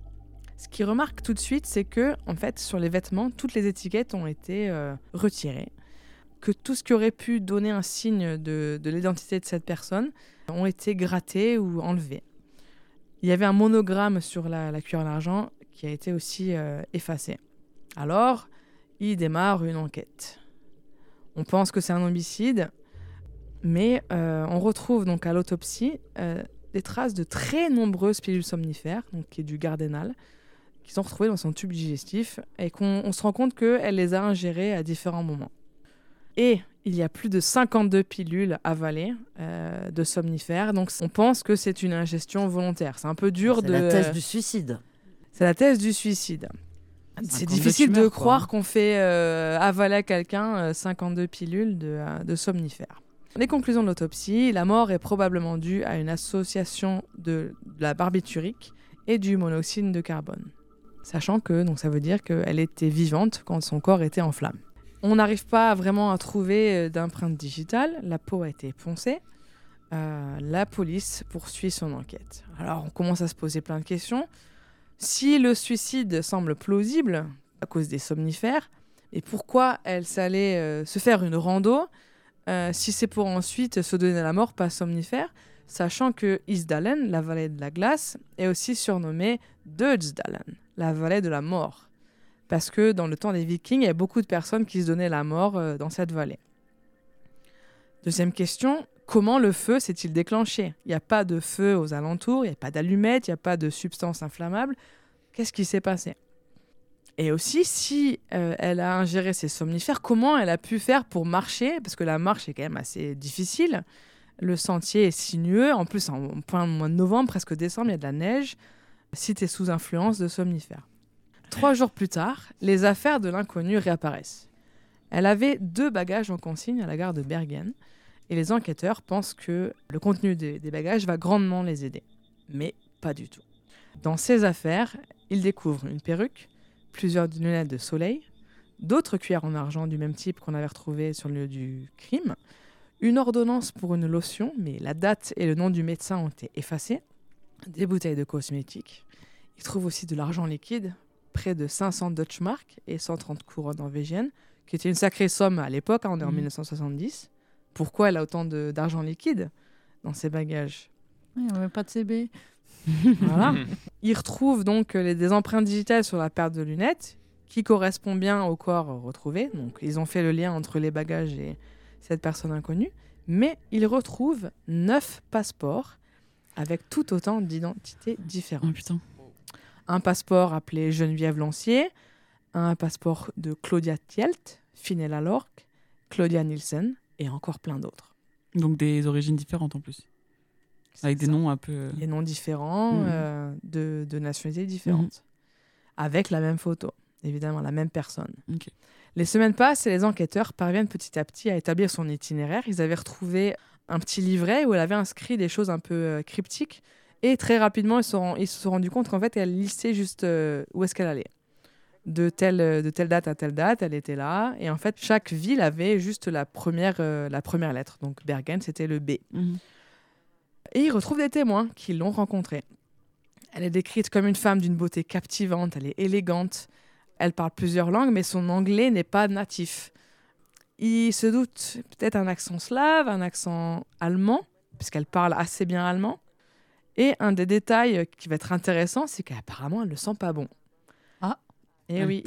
Ce qui remarque tout de suite, c'est que en fait, sur les vêtements, toutes les étiquettes ont été retirées, que tout ce qui aurait pu donner un signe de l'identité de cette personne ont été grattés ou enlevés. Il y avait un monogramme sur la cuillère en argent qui a été aussi effacé. Alors, il démarre une enquête. On pense que c'est un homicide, mais on retrouve donc à l'autopsie des traces de très nombreuses pilules somnifères, donc qui est du Gardénal, qui sont retrouvées dans son tube digestif et qu'on se rend compte qu'elle les a ingérées à différents moments. Et il y a plus de 52 pilules avalées de somnifères, donc on pense que c'est une ingestion volontaire. C'est un peu dur C'est la thèse du suicide. C'est la thèse du suicide. C'est difficile de croire qu'on fait avaler à quelqu'un 52 pilules de somnifères. Les conclusions de l'autopsie, la mort est probablement due à une association de la barbiturique et du monoxyde de carbone. Sachant que donc ça veut dire qu'elle était vivante quand son corps était en flammes. On n'arrive pas vraiment à trouver d'empreinte digitale, la peau a été poncée. La police poursuit son enquête. Alors on commence à se poser plein de questions. Si le suicide semble plausible, à cause des somnifères. Et pourquoi elle s'allait se faire une rando si c'est pour ensuite se donner la mort, pas somnifère, sachant que Isdalen, la vallée de la glace, est aussi surnommée Dödsdalen, la vallée de la mort. Parce que dans le temps des Vikings, il y a beaucoup de personnes qui se donnaient la mort dans cette vallée. Deuxième question, comment le feu s'est-il déclenché ? Il n'y a pas de feu aux alentours, il n'y a pas d'allumettes, il n'y a pas de substance inflammable. Qu'est-ce qui s'est passé ? Et aussi, si elle a ingéré ces somnifères, comment elle a pu faire pour marcher ? Parce que la marche est quand même assez difficile. Le sentier est sinueux. En plus, en plein mois de novembre, presque décembre, il y a de la neige. Si tu es sous influence de somnifères. 3 jours plus tard, les affaires de l'inconnue réapparaissent. Elle avait 2 bagages en consigne à la gare de Bergen. Et les enquêteurs pensent que le contenu des bagages va grandement les aider. Mais pas du tout. Dans ces affaires, ils découvrent une perruque, plusieurs lunettes de soleil, d'autres cuillères en argent du même type qu'on avait retrouvées sur le lieu du crime, une ordonnance pour une lotion, mais la date et le nom du médecin ont été effacés, des bouteilles de cosmétiques. Ils trouvent aussi de l'argent liquide, près de 500 Deutschmark et 130 couronnes norvégiennes, qui était une sacrée somme à l'époque, on est en 1970. Pourquoi elle a autant d'argent liquide dans ses bagages ? Il n'y avait pas de CB. Voilà. Ils retrouvent donc des empreintes digitales sur la paire de lunettes qui correspondent bien au corps retrouvé. Donc, ils ont fait le lien entre les bagages et cette personne inconnue. Mais ils retrouvent 9 passeports avec tout autant d'identités différentes. Oh putain. Un passeport appelé Geneviève Lancier, un passeport de Claudia Tielt, Finella Lorck, Claudia Nielsen et encore plein d'autres. Donc des origines différentes en plus. Avec des noms un peu... Des noms différents, de nationalités différentes. Avec la même photo, évidemment, la même personne. Okay. Les semaines passent et les enquêteurs parviennent petit à petit à établir son itinéraire. Ils avaient retrouvé un petit livret où elle avait inscrit des choses un peu cryptiques. Et très rapidement, ils se sont rendus compte qu'en fait, elle listait juste où est-ce qu'elle allait. De telle date à telle date, elle était là. Et en fait, chaque ville avait juste la première lettre. Donc Bergen, c'était le B. Et ils retrouvent des témoins qui l'ont rencontrée. Elle est décrite comme une femme d'une beauté captivante, elle est élégante, elle parle plusieurs langues, mais son anglais n'est pas natif. Il se doute peut-être un accent slave, un accent allemand, puisqu'elle parle assez bien allemand. Et un des détails qui va être intéressant, c'est qu'apparemment, elle ne sent pas bon. Ah. Et oui,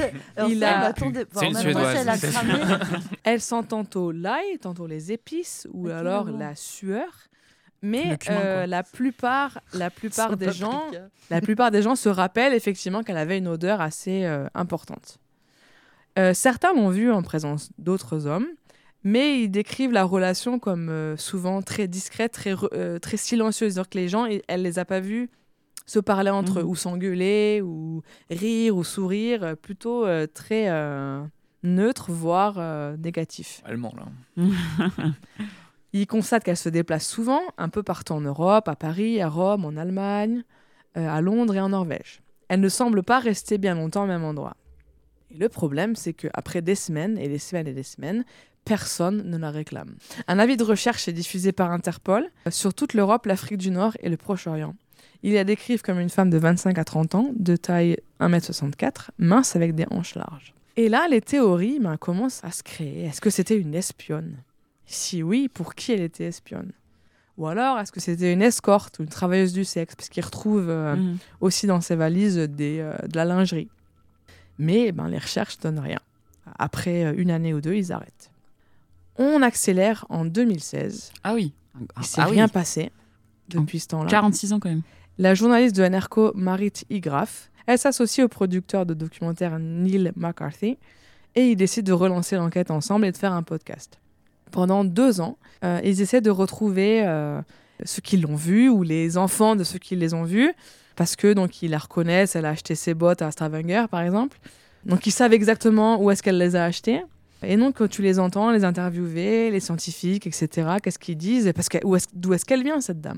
C'est une Suédoise. Elle sent tantôt l'ail, tantôt les épices, ou alors la sueur. Mais cumin, la plupart des gens se rappellent effectivement qu'elle avait une odeur assez importante. Certains l'ont vue en présence d'autres hommes, mais ils décrivent la relation comme souvent très discrète, très silencieuse. C'est-à-dire que les gens, elle les a pas vus se parler entre eux, ou s'engueuler, ou rire, ou sourire, plutôt très neutre, voire négatif. Allemand, là. Il constate qu'elle se déplace souvent, un peu partout en Europe, à Paris, à Rome, en Allemagne, à Londres et en Norvège. Elle ne semble pas rester bien longtemps au même endroit. Et le problème, c'est qu'après des semaines et des semaines et des semaines, personne ne la réclame. Un avis de recherche est diffusé par Interpol sur toute l'Europe, l'Afrique du Nord et le Proche-Orient. Ils la décrivent comme une femme de 25 à 30 ans, de taille 1m64, mince avec des hanches larges. Et là, les théories commencent à se créer. Est-ce que c'était une espionne ? Si oui, pour qui elle était espionne ? Ou alors, est-ce que c'était une escorte ou une travailleuse du sexe ? Parce qu'ils retrouvent aussi dans ses valises de la lingerie. Mais les recherches ne donnent rien. Après 1 année ou 2, ils arrêtent. On accélère en 2016. Ah oui. Il ne s'est rien passé depuis ce temps-là. 46 ans quand même. La journaliste de NRK, Marit Igraff, elle s'associe au producteur de documentaire Neil McCarthy et ils décident de relancer l'enquête ensemble et de faire un podcast. Pendant 2 ans, ils essaient de retrouver ceux qui l'ont vue ou les enfants de ceux qui les ont vus, parce que donc ils la reconnaissent, elle a acheté ses bottes à Stavanger par exemple. Donc ils savent exactement où est-ce qu'elle les a achetées. Et donc quand tu les entends, les interviewer, les scientifiques, etc., qu'est-ce qu'ils disent, parce que d'où est-ce qu'elle vient cette dame ?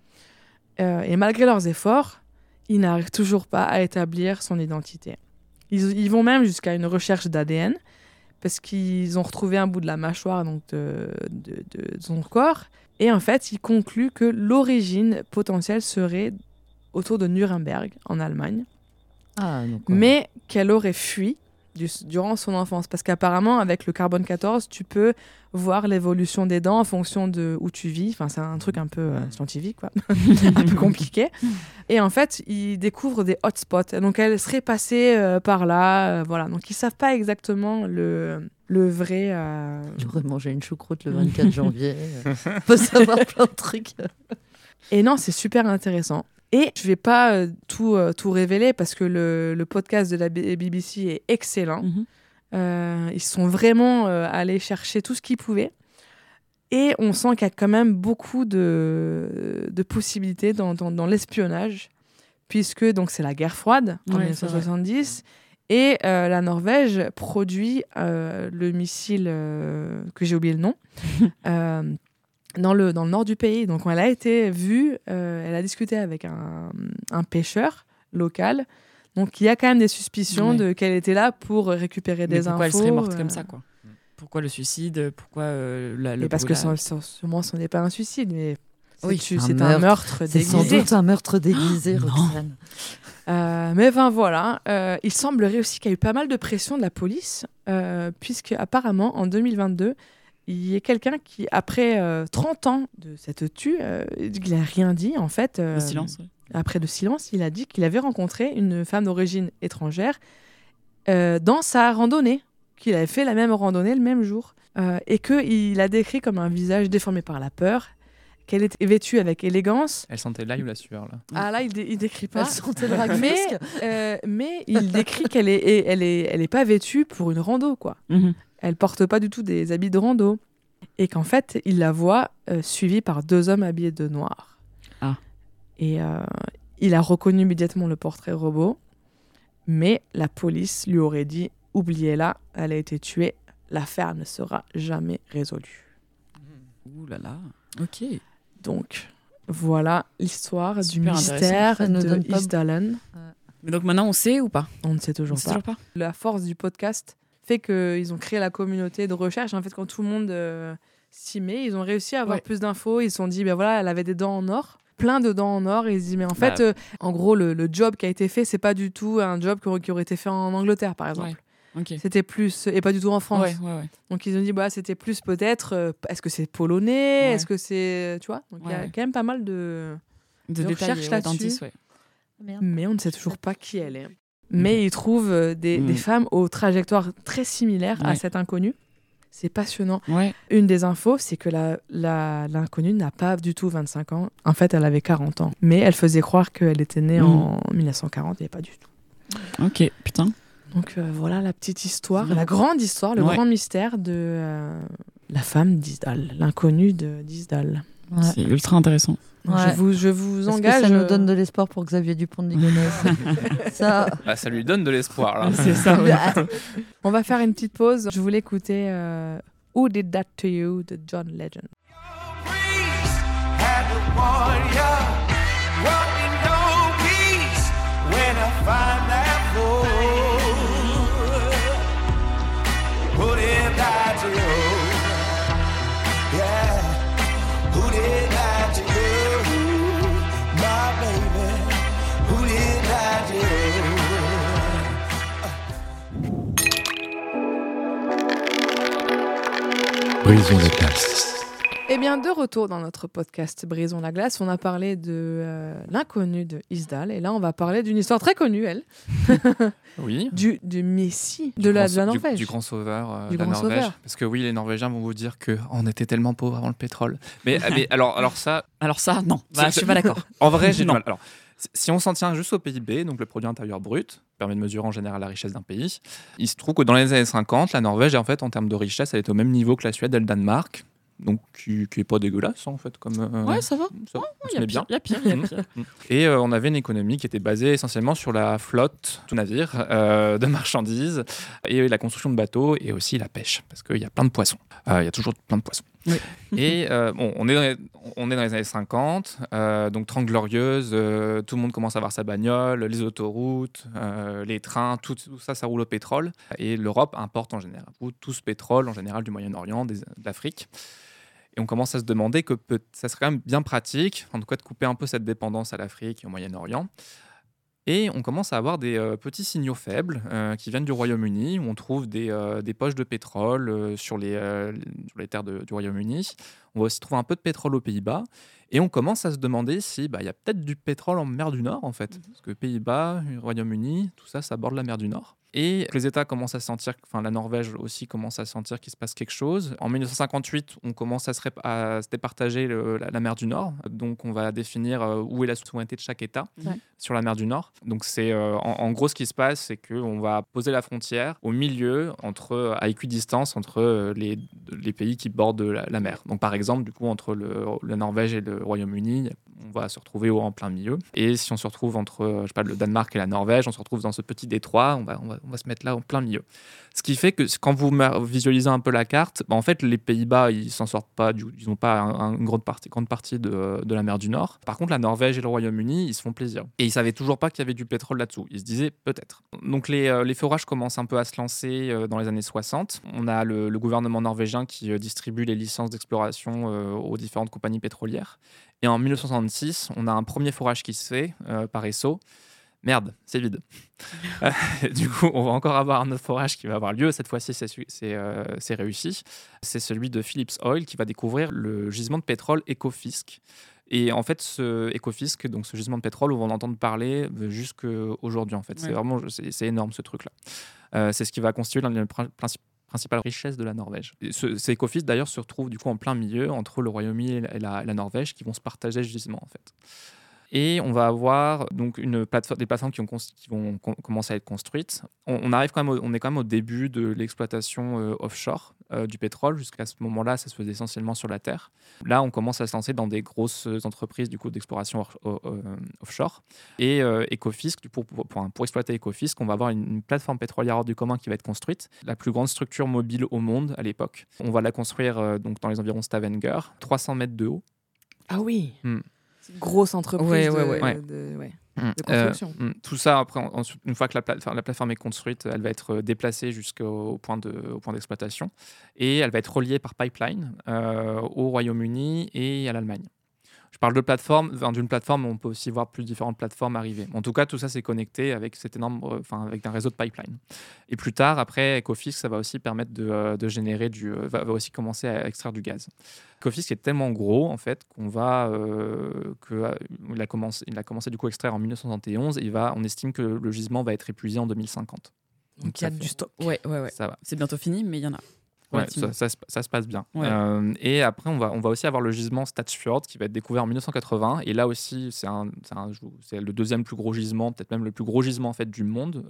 Et malgré leurs efforts, ils n'arrivent toujours pas à établir son identité. Ils vont même jusqu'à une recherche d'ADN, parce qu'ils ont retrouvé un bout de la mâchoire donc de son corps. Et en fait, ils concluent que l'origine potentielle serait autour de Nuremberg, en Allemagne. Ah, donc, mais qu'elle aurait fui durant son enfance. Parce qu'apparemment, avec le carbone 14, tu peux voir l'évolution des dents en fonction de où tu vis. Enfin, c'est un truc un peu scientifique, quoi. Un peu compliqué. Et en fait, ils découvrent des hotspots. Donc, elle serait passée par là. Voilà. Donc, ils ne savent pas exactement le vrai... J'aurais mangé une choucroute le 24 janvier. On peut savoir plein de trucs. Et non, c'est super intéressant. Et je ne vais pas tout révéler parce que le podcast de la BBC est excellent. Ils sont vraiment allés chercher tout ce qu'ils pouvaient. Et on sent qu'il y a quand même beaucoup de possibilités dans l'espionnage, puisque donc, c'est la guerre froide en 1970. Et la Norvège produit le missile, que j'ai oublié le nom, dans le nord du pays. Donc, elle a été vue, elle a discuté avec un pêcheur local. Donc, il y a quand même des suspicions qu'elle était là pour récupérer des infos. Pourquoi elle serait morte comme ça, quoi? Pourquoi le suicide? Pourquoi le parce que sûrement, ce n'est pas un suicide, mais c'est un un meurtre déguisé. C'est sans doute un meurtre déguisé, Roxane. Mais ben voilà, il semblerait aussi qu'il y a eu pas mal de pression de la police, puisque apparemment en 2022, il y a quelqu'un qui, après 30 ans de cette tue, il n'a rien dit en fait. Le silence, oui. Après le silence, il a dit qu'il avait rencontré une femme d'origine étrangère dans sa randonnée, qu'il avait fait la même randonnée le même jour, et qu'il a décrit comme un visage déformé par la peur, qu'elle était vêtue avec élégance. Elle sentait l'ail ou la sueur, là? Ah là, il décrit pas. Elle sentait le ragusque. Mais il décrit qu'elle est pas vêtue pour une rando, quoi. Elle porte pas du tout des habits de rando. Et qu'en fait, il la voit suivie par 2 hommes habillés de noir. Ah. Et il a reconnu immédiatement le portrait robot. Mais la police lui aurait dit « Oubliez-la, elle a été tuée. L'affaire ne sera jamais résolue. » Ouh là là. Ok. Donc, voilà l'histoire du Super mystère Ça nous de donne pas- Isdalen. Mais donc maintenant, on sait ou pas? On ne sait toujours On sait pas. toujours pas. La force du podcast fait qu'ils ont créé la communauté de recherche. En fait, quand tout le monde s'y met, ils ont réussi à avoir plus d'infos. Ils se sont dit, ben voilà, elle avait des dents en or, plein de dents en or. Et ils se disent, mais en fait, en gros, le job qui a été fait, c'est pas du tout un job qui aurait été fait en Angleterre, par exemple. Ouais. Ok. C'était plus, et pas du tout en France. Ouais. Donc ils ont dit, bah, c'était plus peut-être, est-ce que c'est polonais, Ouais. est-ce que c'est, tu vois. Donc il y a quand même pas mal de détails, recherches là-dessus. d'indices, ouais. Mais on ne sait toujours pas qui elle est. Mais ils trouvent des femmes aux trajectoires très similaires à cette inconnue. C'est passionnant. Ouais. Une des infos, c'est que l'inconnue n'a pas du tout 25 ans. En fait, elle avait 40 ans. Mais elle faisait croire qu'elle était née en 1940 et pas du tout. Ok, putain. Donc voilà la petite histoire, la grande histoire, le grand mystère de la femme d'Isdal, l'inconnue d'Isdal. Ouais. C'est ultra intéressant. Donc, Ouais. je vous Est-ce engage. que ça nous donne de l'espoir pour Xavier Dupont de Ligonnès? Ça. Bah, ça lui donne de l'espoir, là. C'est ça. Oui. On va faire une petite pause. Je voulais écouter Who Did That to You de John Legend. Brisons la glace. Eh bien, de retour dans notre podcast Brisons la glace, on a parlé de l'inconnu de Isdal. Et là, on va parler d'une histoire très connue, elle. Oui. Du Messie de la Norvège. Du grand sauveur Du de la grand Norvège. sauveur. Parce que oui, les Norvégiens vont vous dire qu'on était tellement pauvres avant le pétrole. Mais alors ça, Alors ça, non. Bah, je suis pas d'accord. en vrai, j'ai du Non. mal. Alors, si on s'en tient juste au PIB, donc le produit intérieur brut, permet de mesurer en général la richesse d'un pays, il se trouve que dans les années 50, la Norvège, en fait, en termes de richesse, elle est au même niveau que la Suède et le Danemark. Donc, qui est pas dégueulasse, en fait. Comme, Ouais, ça va. on se Il y a met bien. pire, il y a pire. Et on avait une économie qui était basée essentiellement sur la flotte de navires, de marchandises, et la construction de bateaux, et aussi la pêche, parce qu'il y a plein de poissons. Il y a toujours plein de poissons. Oui. Et on est dans les années 50, donc 30 glorieuses, tout le monde commence à avoir sa bagnole, les autoroutes, les trains, tout ça, ça roule au pétrole. Et l'Europe importe en général tout ce pétrole, en général du Moyen-Orient, d'Afrique. Et on commence à se demander que ça serait quand même bien pratique, en tout cas de couper un peu cette dépendance à l'Afrique et au Moyen-Orient, Et on commence à avoir des petits signaux faibles qui viennent du Royaume-Uni, où on trouve des poches de pétrole sur les terres du Royaume-Uni. On va aussi trouver un peu de pétrole aux Pays-Bas. Et on commence à se demander si y a peut-être du pétrole en mer du Nord, en fait. Parce que Pays-Bas, Royaume-Uni, tout ça, ça borde la mer du Nord. Et les États commencent à sentir, enfin la Norvège aussi commence à sentir qu'il se passe quelque chose. En 1958, on commence à se départager la mer du Nord. Donc on va définir où est la souveraineté de chaque État sur la mer du Nord. Donc c'est en gros ce qui se passe, c'est qu'on va poser la frontière au milieu, à équidistance entre les pays qui bordent la mer. Donc par exemple, du coup, entre la Norvège et le Royaume-Uni, on va se retrouver en plein milieu. Et si on se retrouve entre le Danemark et la Norvège, on se retrouve dans ce petit détroit, on va se mettre là en plein milieu. Ce qui fait que quand vous visualisez un peu la carte, en fait, les Pays-Bas, ils s'en sortent pas, ils n'ont pas une grande partie de la mer du Nord. Par contre, la Norvège et le Royaume-Uni, ils se font plaisir. Et ils savaient toujours pas qu'il y avait du pétrole là-dessous. Ils se disaient peut-être. Donc les forages commencent un peu à se lancer dans les années 60. On a le gouvernement norvégien qui distribue les licences d'exploration aux différentes compagnies pétrolières. Et en 1966, on a un premier forage qui se fait par Esso. Merde, c'est vide. Du coup, on va encore avoir un autre forage qui va avoir lieu. Cette fois-ci, c'est réussi. C'est celui de Phillips Oil qui va découvrir le gisement de pétrole Ekofisk. Et en fait, ce Ekofisk, donc ce gisement de pétrole, on va en entendre parler jusqu'aujourd'hui. En fait, c'est énorme ce truc-là. C'est ce qui va constituer l'un des principales richesses de la Norvège. Ces Ekofisk d'ailleurs se retrouvent du coup en plein milieu entre le Royaume-Uni et la Norvège qui vont se partager le gisement en fait. Et on va avoir donc des plateformes qui vont commencer à être construites. On est quand même au début de l'exploitation offshore du pétrole. Jusqu'à ce moment-là, ça se faisait essentiellement sur la terre. Là, on commence à se lancer dans des grosses entreprises du coup d'exploration offshore. Et Ekofisk, pour exploiter Ekofisk, on va avoir une plateforme pétrolière hors du commun qui va être construite, la plus grande structure mobile au monde à l'époque. On va la construire donc dans les environs de Stavanger, 300 mètres de haut. Ah oui. Grosse entreprise de construction. Tout ça, après, une fois que la plateforme est construite, elle va être déplacée jusqu'au point d'exploitation et elle va être reliée par pipeline au Royaume-Uni et à l'Allemagne. Je parle de d'une plateforme, mais on peut aussi voir plus différentes plateformes arriver. En tout cas, tout ça, c'est connecté avec avec un réseau de pipeline. Et plus tard, après, Ekofisk, ça va aussi permettre de générer va aussi commencer à extraire du gaz. Ekofisk est tellement gros, en fait, il a commencé du coup à extraire en 1971 et on estime que le gisement va être épuisé en 2050. Donc il y a du stock. Ouais. Ça va. C'est bientôt fini, mais il y en a. Ouais, ça se passe bien. Ouais. Et après, on va aussi avoir le gisement Statsfjord qui va être découvert en 1980. Et là aussi, c'est le deuxième plus gros gisement, peut-être même le plus gros gisement en fait, du monde,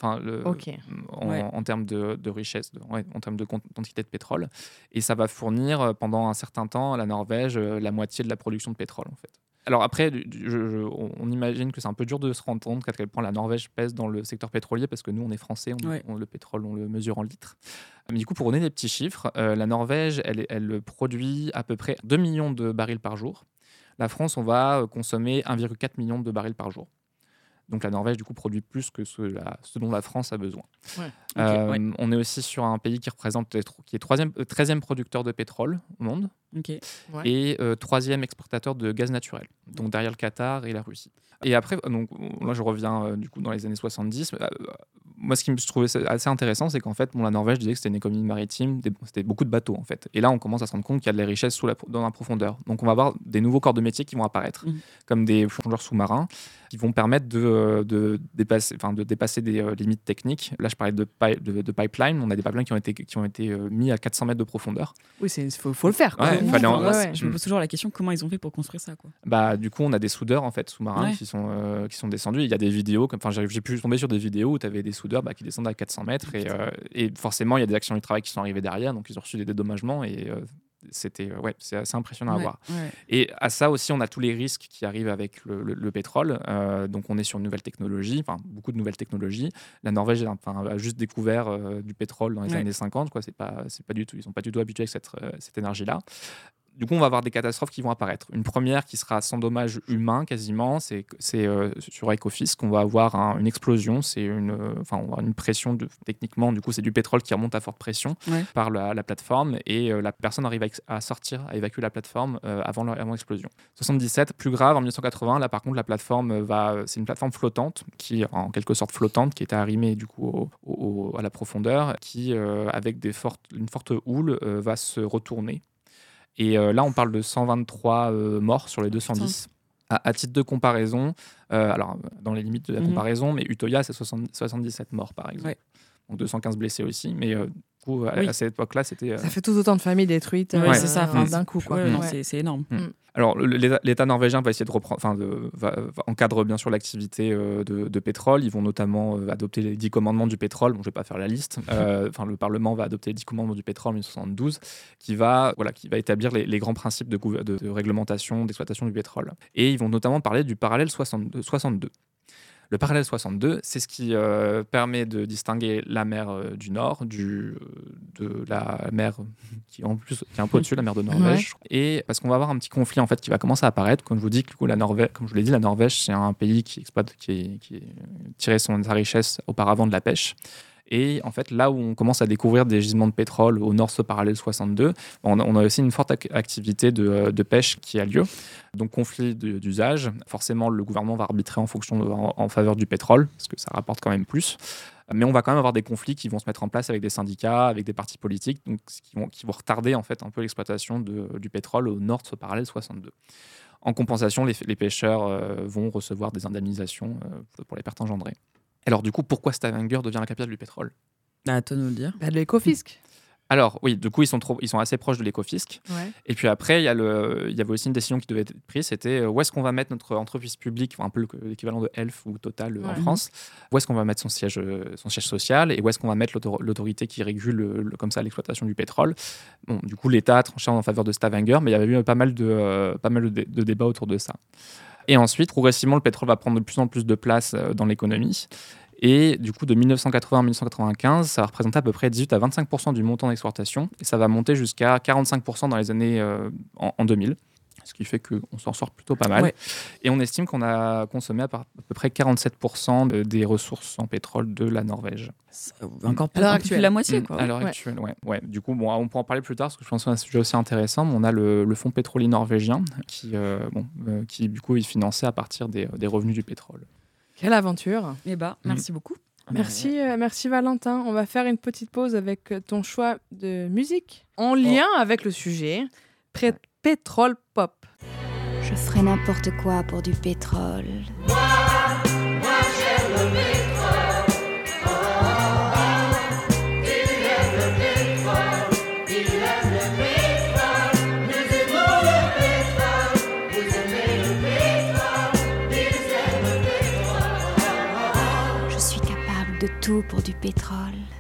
en termes de richesse, en termes de quantité de pétrole. Et ça va fournir pendant un certain temps à la Norvège la moitié de la production de pétrole en fait. Alors après, on imagine que c'est un peu dur de se rendre compte à quel point la Norvège pèse dans le secteur pétrolier parce que nous, on est français, le pétrole, on le mesure en litres. Mais du coup, pour donner des petits chiffres, la Norvège, elle produit à peu près 2 millions de barils par jour. La France, on va consommer 1,4 million de barils par jour. Donc la Norvège, du coup, produit plus que ce dont la France a besoin. On est aussi sur un pays qui est 13e producteur de pétrole au monde et 3e exportateur de gaz naturel, donc derrière le Qatar et la Russie. Et après, donc, là, je reviens du coup dans les années 70. Moi, ce qui me trouvait assez intéressant, c'est qu'en fait, la Norvège disait que c'était une économie maritime, c'était beaucoup de bateaux en fait. Et là, on commence à se rendre compte qu'il y a de la richesse dans la profondeur. Donc, on va avoir des nouveaux corps de métier qui vont apparaître, comme des plongeurs sous-marins, qui vont permettre de dépasser des limites techniques. Là, je parlais de pipeline. On a des pipelines qui ont été mis à 400 mètres de profondeur. Oui, faut le faire. Quoi. Je me pose toujours la question comment ils ont fait pour construire ça, quoi. Du coup, on a des soudeurs en fait sous-marins qui sont descendus. Il y a des vidéos, j'ai pu tomber sur des vidéos où tu avais des soudeurs qui descendent à 400 mètres et forcément, il y a des actions du travail qui sont arrivées derrière, donc ils ont reçu des dédommagements et c'est assez impressionnant à voir. Et à ça aussi, on a tous les risques qui arrivent avec le pétrole. Donc, on est sur une nouvelle technologie, beaucoup de nouvelles technologies. La Norvège a juste découvert du pétrole dans les années 50. Quoi. C'est pas du tout, ils sont pas du tout habitués avec cette énergie-là. Du coup, on va avoir des catastrophes qui vont apparaître. Une première qui sera sans dommage humain quasiment, c'est sur Ekofisk qu'on va avoir une explosion. On va avoir une pression, techniquement, du coup, c'est du pétrole qui remonte à forte pression par la plateforme et la personne arrive à évacuer la plateforme avant l'explosion. 77, plus grave, en 1980, là par contre, la plateforme c'est une plateforme flottante, qui en quelque sorte flottante, qui était arrimée du coup à la profondeur, qui, avec une forte houle, va se retourner. Et là, on parle de 123 morts sur les 210. À titre de comparaison, alors dans les limites de la comparaison, mais Utøya, c'est 77 morts, par exemple. Ouais. Donc 215 blessés aussi. Mais du coup, à cette époque-là, c'était... Ça fait tout autant de familles détruites c'est ça, d'un coup. Quoi. Non, c'est énorme. Alors, l'État norvégien va essayer de reprendre, va encadre bien sûr l'activité de pétrole. Ils vont notamment adopter les 10 commandements du pétrole. Bon, je ne vais pas faire la liste. Le Parlement va adopter les 10 commandements du pétrole en 1972, qui va établir les grands principes de réglementation, d'exploitation du pétrole. Et ils vont notamment parler du parallèle 62. Le parallèle 62, c'est ce qui permet de distinguer la mer du Nord de la mer qui est un peu au-dessus, la mer de Norvège. Et parce qu'on va avoir un petit conflit en fait qui va commencer à apparaître. Comme je vous dis, comme je vous l'ai dit, la Norvège, c'est un pays qui tirait sa richesse auparavant de la pêche. Et en fait, là où on commence à découvrir des gisements de pétrole au nord de ce parallèle 62, on a aussi une forte activité de pêche qui a lieu. Donc, conflit d'usage. Forcément, le gouvernement va arbitrer en faveur du pétrole, parce que ça rapporte quand même plus. Mais on va quand même avoir des conflits qui vont se mettre en place avec des syndicats, avec des partis politiques, donc qui vont retarder en fait un peu l'exploitation du pétrole au nord de ce parallèle 62. En compensation, les pêcheurs vont recevoir des indemnisations pour les pertes engendrées. Alors du coup, pourquoi Stavanger devient la capitale du pétrole ? À toi de nous le dire. De l'Ecofisk. Alors oui, du coup, ils sont assez proches de l'Ecofisk. Ouais. Et puis après, il y avait aussi une décision qui devait être prise, c'était où est-ce qu'on va mettre notre entreprise publique, un peu l'équivalent de Elf ou Total en France, où est-ce qu'on va mettre son siège social et où est-ce qu'on va mettre l'autorité qui régule comme ça l'exploitation du pétrole. Bon, du coup, l'État a tranché en faveur de Stavanger, mais il y avait eu pas mal de débats autour de ça. Et ensuite, progressivement, le pétrole va prendre de plus en plus de place dans l'économie. Et du coup, de 1980 à 1995, ça va représenter à peu près 18 à 25% du montant d'exportation. Et ça va monter jusqu'à 45% dans les années en 2000. Ce qui fait qu'on s'en sort plutôt pas mal. Ouais. Et on estime qu'on a consommé à peu près 47% des ressources en pétrole de la Norvège. Encore plus la moitié, quoi. À l'heure actuelle, ouais. Du coup, on pourra en parler plus tard, parce que je pense que c'est un sujet aussi intéressant. On a le fonds pétrolier norvégien qui du coup, est financé à partir des revenus du pétrole. Quelle aventure. Merci beaucoup. Merci Valentin. On va faire une petite pause avec ton choix de musique en lien avec le sujet pétrole pop. Je ferai n'importe quoi pour du pétrole. Moi j'aime le pétrole. Il aime le pétrole. Il aime le pétrole. Nous aimons le pétrole. Vous aimez le pétrole. Ils aiment le pétrole. Je suis capable de tout pour du pétrole.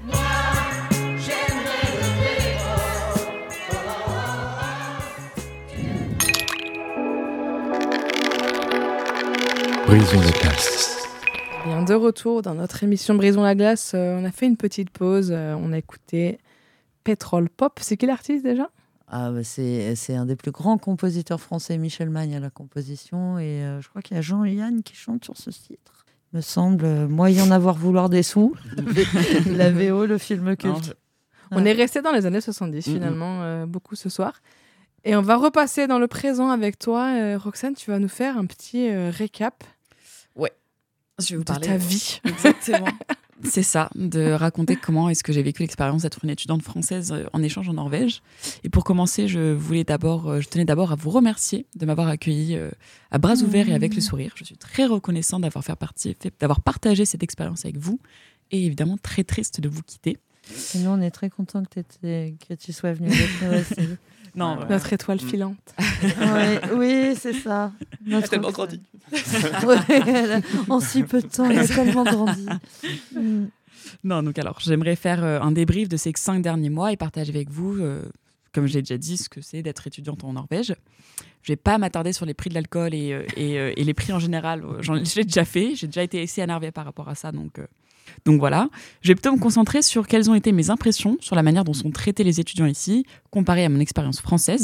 Brisons la glace. Bien, de retour dans notre émission Brisons la glace. On a fait une petite pause. On a écouté Pétrole Pop. C'est qui l'artiste déjà ? C'est un des plus grands compositeurs français, Michel Magne à la composition. Et je crois qu'il y a Jean-Yann qui chante sur ce titre. Me semble, moyen d'avoir vouloir des sous. La VO, le film culte. On est resté dans les années 70 finalement, beaucoup ce soir. Et on va repasser dans le présent avec toi. Roxane, tu vas nous faire un petit récap. Ouais. Je vais vous parler de ta vie. Exactement. C'est ça, de raconter comment est-ce que j'ai vécu l'expérience d'être une étudiante française en échange en Norvège. Et pour commencer, je tenais d'abord à vous remercier de m'avoir accueilli à bras ouverts et avec le sourire. Je suis très reconnaissante d'avoir partagé cette expérience avec vous et évidemment très triste de vous quitter. Et nous, on est très contents que tu sois venue avec nous. Non, notre étoile filante. Oui, c'est ça. Elle a tellement grandi. En si peu de temps, elle a tellement grandi. Non, donc alors, j'aimerais faire un débrief de ces 5 derniers mois et partager avec vous, comme je l'ai déjà dit, ce que c'est d'être étudiante en Norvège. Je ne vais pas m'attarder sur les prix de l'alcool et les prix en général. Je l'ai déjà fait. J'ai déjà été assez énervée par rapport à ça, donc voilà, je vais plutôt me concentrer sur quelles ont été mes impressions sur la manière dont sont traités les étudiants ici, comparé à mon expérience française.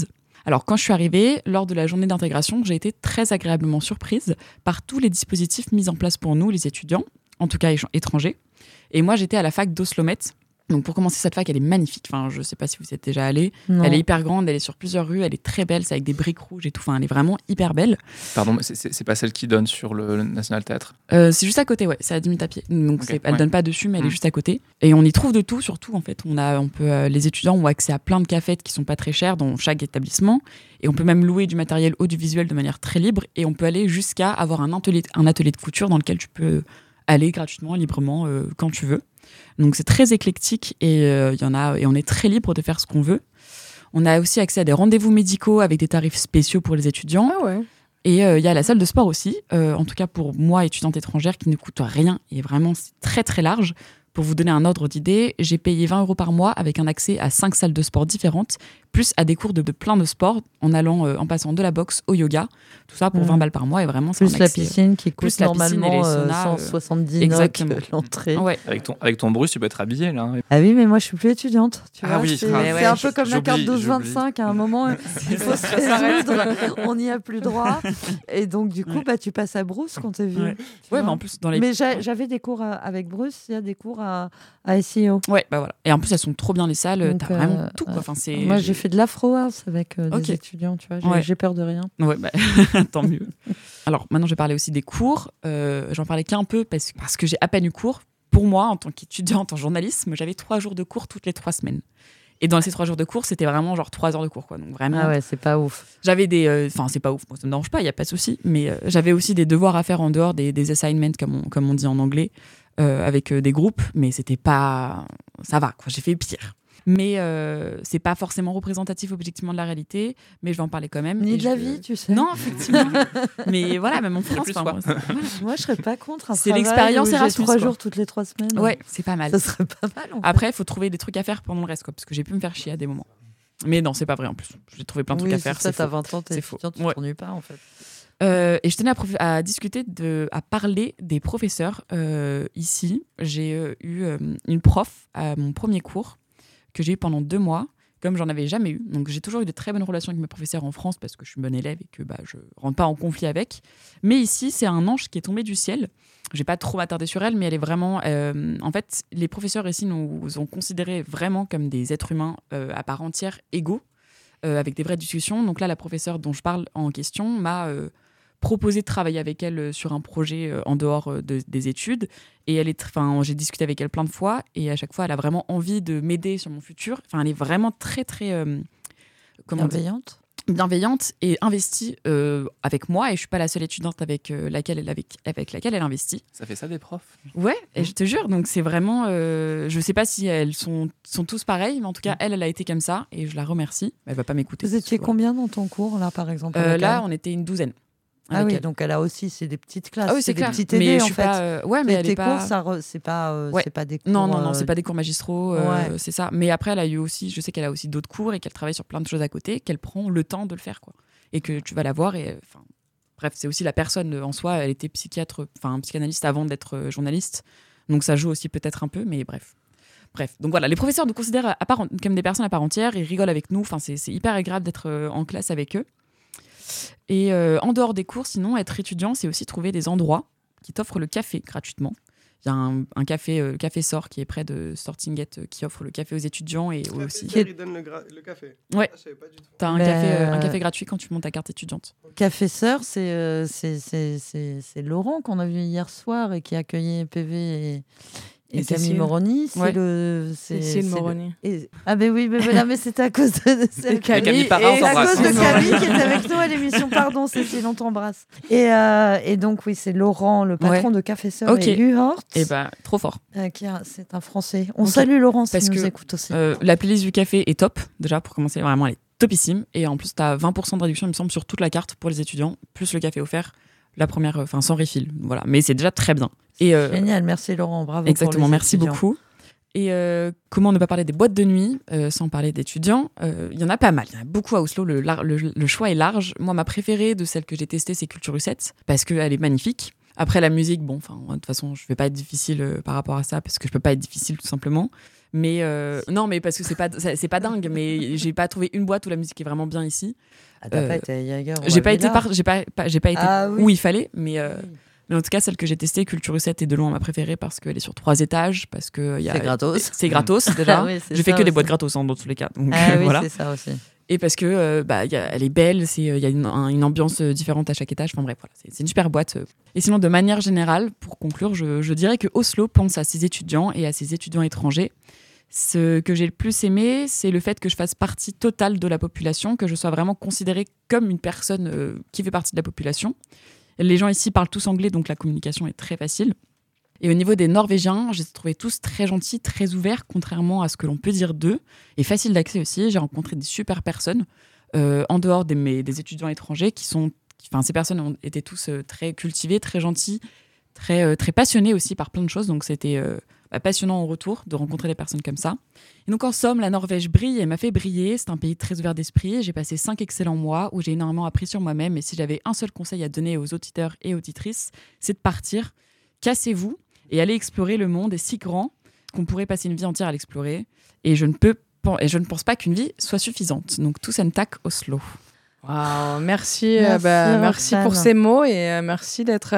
Alors, quand je suis arrivée, lors de la journée d'intégration, j'ai été très agréablement surprise par tous les dispositifs mis en place pour nous, les étudiants, en tout cas étrangers. Et moi, j'étais à la fac d'Oslo-Met. Donc, pour commencer, cette fac, elle est magnifique. Enfin, je ne sais pas si vous êtes déjà allé. Non. Elle est hyper grande, elle est sur plusieurs rues, elle est très belle, c'est avec des briques rouges et tout. Enfin, elle est vraiment hyper belle. Pardon, mais c'est pas celle qui donne sur le National Theatre. C'est juste à côté, ouais, c'est à 10 minutes à pied. Donc, Ok, elle ouais. donne pas dessus, mais elle est juste à côté. Et on y trouve de tout, surtout, en fait. Les étudiants ont accès à plein de cafés qui sont pas très chers dans chaque établissement. Et on peut même louer du matériel audiovisuel de manière très libre. Et on peut aller jusqu'à avoir un atelier de couture dans lequel tu peux aller gratuitement, librement, quand tu veux. Donc c'est très éclectique et on est très libre de faire ce qu'on veut. On a aussi accès à des rendez-vous médicaux avec des tarifs spéciaux pour les étudiants. Ah ouais. Et il y a la salle de sport aussi, en tout cas pour moi, étudiante étrangère, qui ne coûte rien et vraiment c'est très très large. Pour vous donner un ordre d'idée, j'ai payé 20 € par mois avec un accès à 5 salles de sport différentes, plus à des cours de plein de sports, en passant de la boxe au yoga. Tout ça pour 20 balles par mois et vraiment c'est Plus un la accès, piscine qui coûte plus la piscine et normalement les saunas, 170 exactement. NOK l'entrée. Ouais. Avec ton Bruce, tu peux être habillé là. Ah oui, mais moi je suis plus étudiante. Tu Ah vois, oui, c'est ah ouais, c'est un peu comme la carte j'oublie. 12-25. À un moment, il faut se résoudre. On n'y a plus droit. Et donc, du coup, tu passes à Bruce quand t'es vieux. Ouais. tu Ouais, vois. mais en plus dans les Mais j'avais des cours avec Bruce, il y a des cours à SEO. ouais, bah voilà. Et en plus elles sont trop bien les salles, Donc, t'as vraiment tout quoi. Enfin c'est Moi, j'ai fait de l'Afro House avec Ok. des étudiants, tu vois. Ouais. J'ai peur de rien. Ouais, bah, tant mieux. Alors maintenant, je vais parler aussi des cours. J'en parlais qu'un peu parce que j'ai à peine eu cours. Pour moi, en tant qu'étudiante en journalisme, j'avais 3 jours de cours toutes les 3 semaines. Et dans ces 3 jours de cours, c'était vraiment genre 3 heures de cours, quoi. Donc vraiment, Ah ouais, c'est pas ouf. j'avais des... Enfin, c'est pas ouf, moi ça me dérange pas, il n'y a pas de souci. Mais j'avais aussi des devoirs à faire en dehors, des assignments, comme on dit en anglais, avec des groupes. Mais c'était pas... Ça va, quoi. J'ai fait pire. Mais c'est pas forcément représentatif objectivement de la réalité, mais je vais en parler quand même. Ni Et de la je- vie, tu sais. Non, effectivement. Mais voilà, même en France, plus, enfin, quoi. moi, voilà. Moi, je serais pas contre un C'est travail l'expérience où j'ai Erasmus, 3 quoi. jours toutes les 3 semaines. Ouais, c'est pas mal. Ça serait pas mal. En fait. Après, il faut trouver des trucs à faire pendant le reste, quoi, parce que j'ai pu me faire chier à des moments. Mais non, c'est pas vrai en plus. J'ai trouvé plein de trucs Oui, à faire. c'est ça, C'est t'as faux. 20 ans, t'es C'est faux. étudiant, tu Ouais. t'ennuies pas en fait. Et je tenais à discuter, à parler des professeurs ici. J'ai eu une prof à mon premier cours que j'ai eu pendant 2 mois, comme j'en avais jamais eu. Donc j'ai toujours eu de très bonnes relations avec mes professeurs en France parce que je suis une bonne élève et que je rentre pas en conflit avec. Mais ici, c'est un ange qui est tombé du ciel. Je vais pas trop m'attarder sur elle, mais elle est vraiment... en fait, les professeurs ici nous ont considérés vraiment comme des êtres humains à part entière, égaux, avec des vraies discussions. Donc là, la professeure dont je parle en question m'a proposé de travailler avec elle sur un projet en dehors des études. Et j'ai discuté avec elle plein de fois. Et à chaque fois, elle a vraiment envie de m'aider sur mon futur. Enfin, elle est vraiment très, très... Bienveillante. bienveillante et investie avec moi. Et je ne suis pas la seule étudiante avec laquelle elle investit. Ça fait ça des profs. Ouais, et je te jure. Donc, c'est vraiment... je ne sais pas si elles sont tous pareilles, mais en tout cas, elle a été comme ça. Et je la remercie. Elle ne va pas m'écouter. Vous étiez Voilà. combien dans ton cours, là, par exemple avec Là, elle on était une douzaine. Ah avec oui, elle. donc elle a aussi, c'est des petites classes, Ah oui, c'est des clair. petites Mais aidées je en suis fait. pas. Ouais, mais Et elle tes est pas. cours, c'est pas des cours. Non, c'est pas des cours magistraux, ouais. c'est ça. Mais après, elle a eu aussi, je sais qu'elle a aussi d'autres cours et qu'elle travaille sur plein de choses à côté, qu'elle prend le temps de le faire, quoi. Et que tu vas la voir et, enfin, bref, c'est aussi la personne en soi. Elle était psychanalyste avant d'être journaliste, donc ça joue aussi peut-être un peu, mais bref. Donc voilà, les professeurs nous considèrent comme des personnes à part entière, ils rigolent avec nous. Enfin, c'est hyper agréable d'être en classe avec eux. Et en dehors des cours, sinon, être étudiant, c'est aussi trouver des endroits qui t'offrent le café gratuitement. Il y a un café, le Café Sort, qui est près de Sortingate, qui offre le café aux étudiants et aussi. Il donne le café. Ouais. Ah, je savais pas du tout. T'as un café gratuit quand tu montes ta carte étudiante. Café Sœur, c'est Laurent qu'on a vu hier soir et qui a accueilli PV et Camille Cécile. Moroni. Ouais. C'est Cécile Moroni. Ah ben oui, mais c'était à cause de Camille Parra, on et à s'embrasse. cause de Camille qui est avec nous à l'émission. Pardon, Cécile, on t'embrasse. Et donc oui, c'est Laurent, le patron de Café Sœur Ok. et Luhort. Et bah, trop fort. C'est un Français. On Ok. salue Laurent Parce s'il nous que, écoute aussi. La playlist du café est top, déjà, pour commencer. Vraiment, elle est topissime. Et en plus, t'as 20% de réduction, il me semble, sur toute la carte pour les étudiants, plus le café offert. La première, sans refill. Voilà. Mais c'est déjà très bien. Et, Génial, merci Laurent, bravo. exactement, pour les merci étudiants. beaucoup. Et comment ne pas parler des boîtes de nuit sans parler d'étudiants. Il y en a pas mal, il y en a beaucoup à Oslo, le choix est large. Moi, ma préférée de celle que j'ai testée, c'est Culture U7, parce qu'elle est magnifique. Après, la musique, bon, de toute façon, je vais pas être difficile par rapport à ça, parce que je peux pas être difficile, tout simplement. Mais non, mais parce que c'est pas dingue, mais j'ai pas trouvé une boîte où la musique est vraiment bien ici. Ah, t'as pas été à Jaeger ou J'ai à pas été Villa j'ai pas été Oui. où il fallait, mais en tout cas celle que j'ai testée, Culture U7, est de loin ma préférée parce qu'elle est sur 3 étages, parce que C'est gratos. C'est gratos déjà. Oui, c'est J'ai fait ça que des aussi. boîtes gratos dans tous les cas. Donc, Ah oui, voilà. c'est ça aussi. Et parce que elle est belle, il y a une ambiance différente à chaque étage. Enfin bref, voilà, c'est une super boîte. Et sinon, de manière générale, pour conclure, je dirais que Oslo pense à ses étudiants et à ses étudiants étrangers. Ce que j'ai le plus aimé, c'est le fait que je fasse partie totale de la population, que je sois vraiment considérée comme une personne qui fait partie de la population. Les gens ici parlent tous anglais, donc la communication est très facile. Et au niveau des Norvégiens, je les ai trouvés tous très gentils, très ouverts, contrairement à ce que l'on peut dire d'eux. Et facile d'accès aussi. J'ai rencontré des super personnes, en dehors des étudiants étrangers, ces personnes étaient tous très cultivés, très gentils, très passionnés aussi par plein de choses. Donc c'était passionnant en retour de rencontrer des personnes comme ça. Et donc en somme, la Norvège brille et m'a fait briller. C'est un pays très ouvert d'esprit. J'ai passé 5 excellents mois où j'ai énormément appris sur moi-même. Et si j'avais un seul conseil à donner aux auditeurs et auditrices, c'est de partir. Cassez-vous et allez explorer. Le monde est si grand qu'on pourrait passer une vie entière à l'explorer. Et je ne pense pas qu'une vie soit suffisante. Donc tous en tack Oslo. Wow, merci Merci pour ces mots et merci d'être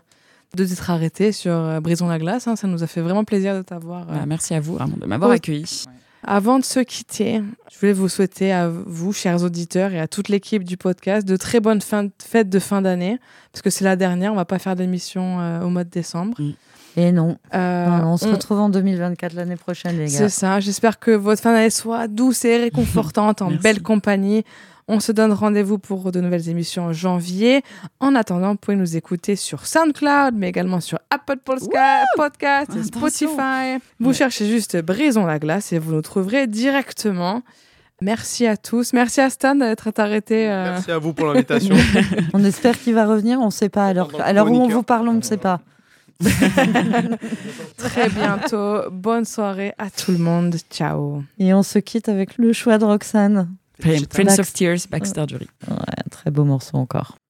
arrêté sur Brisons la glace. Ça nous a fait vraiment plaisir de t'avoir. Merci à vous vraiment de m'avoir accueilli. Avant de se quitter, je voulais vous souhaiter à vous, chers auditeurs, et à toute l'équipe du podcast, de très bonnes fêtes de fin d'année, parce que c'est la dernière, on va pas faire d'émission au mois de décembre. Et non. On se retrouve en 2024 l'année prochaine, les gars. C'est ça, j'espère que votre fin d'année soit douce et réconfortante, en belle compagnie. On se donne rendez-vous pour de nouvelles émissions en janvier. En attendant, vous pouvez nous écouter sur SoundCloud, mais également sur Apple Podcast et Spotify. Vous cherchez juste Brisons la glace et vous nous trouverez directement. Merci à tous. Merci à Stan d'être arrêté. Merci à vous pour l'invitation. On espère qu'il va revenir. On ne sait pas. Alors où on vous parle, on ne sait pas. Très bientôt. Bonne soirée à tout le monde. Ciao. Et on se quitte avec le choix de Roxane. Prince of Tears, Baxter Dury. Ouais, très beau morceau encore.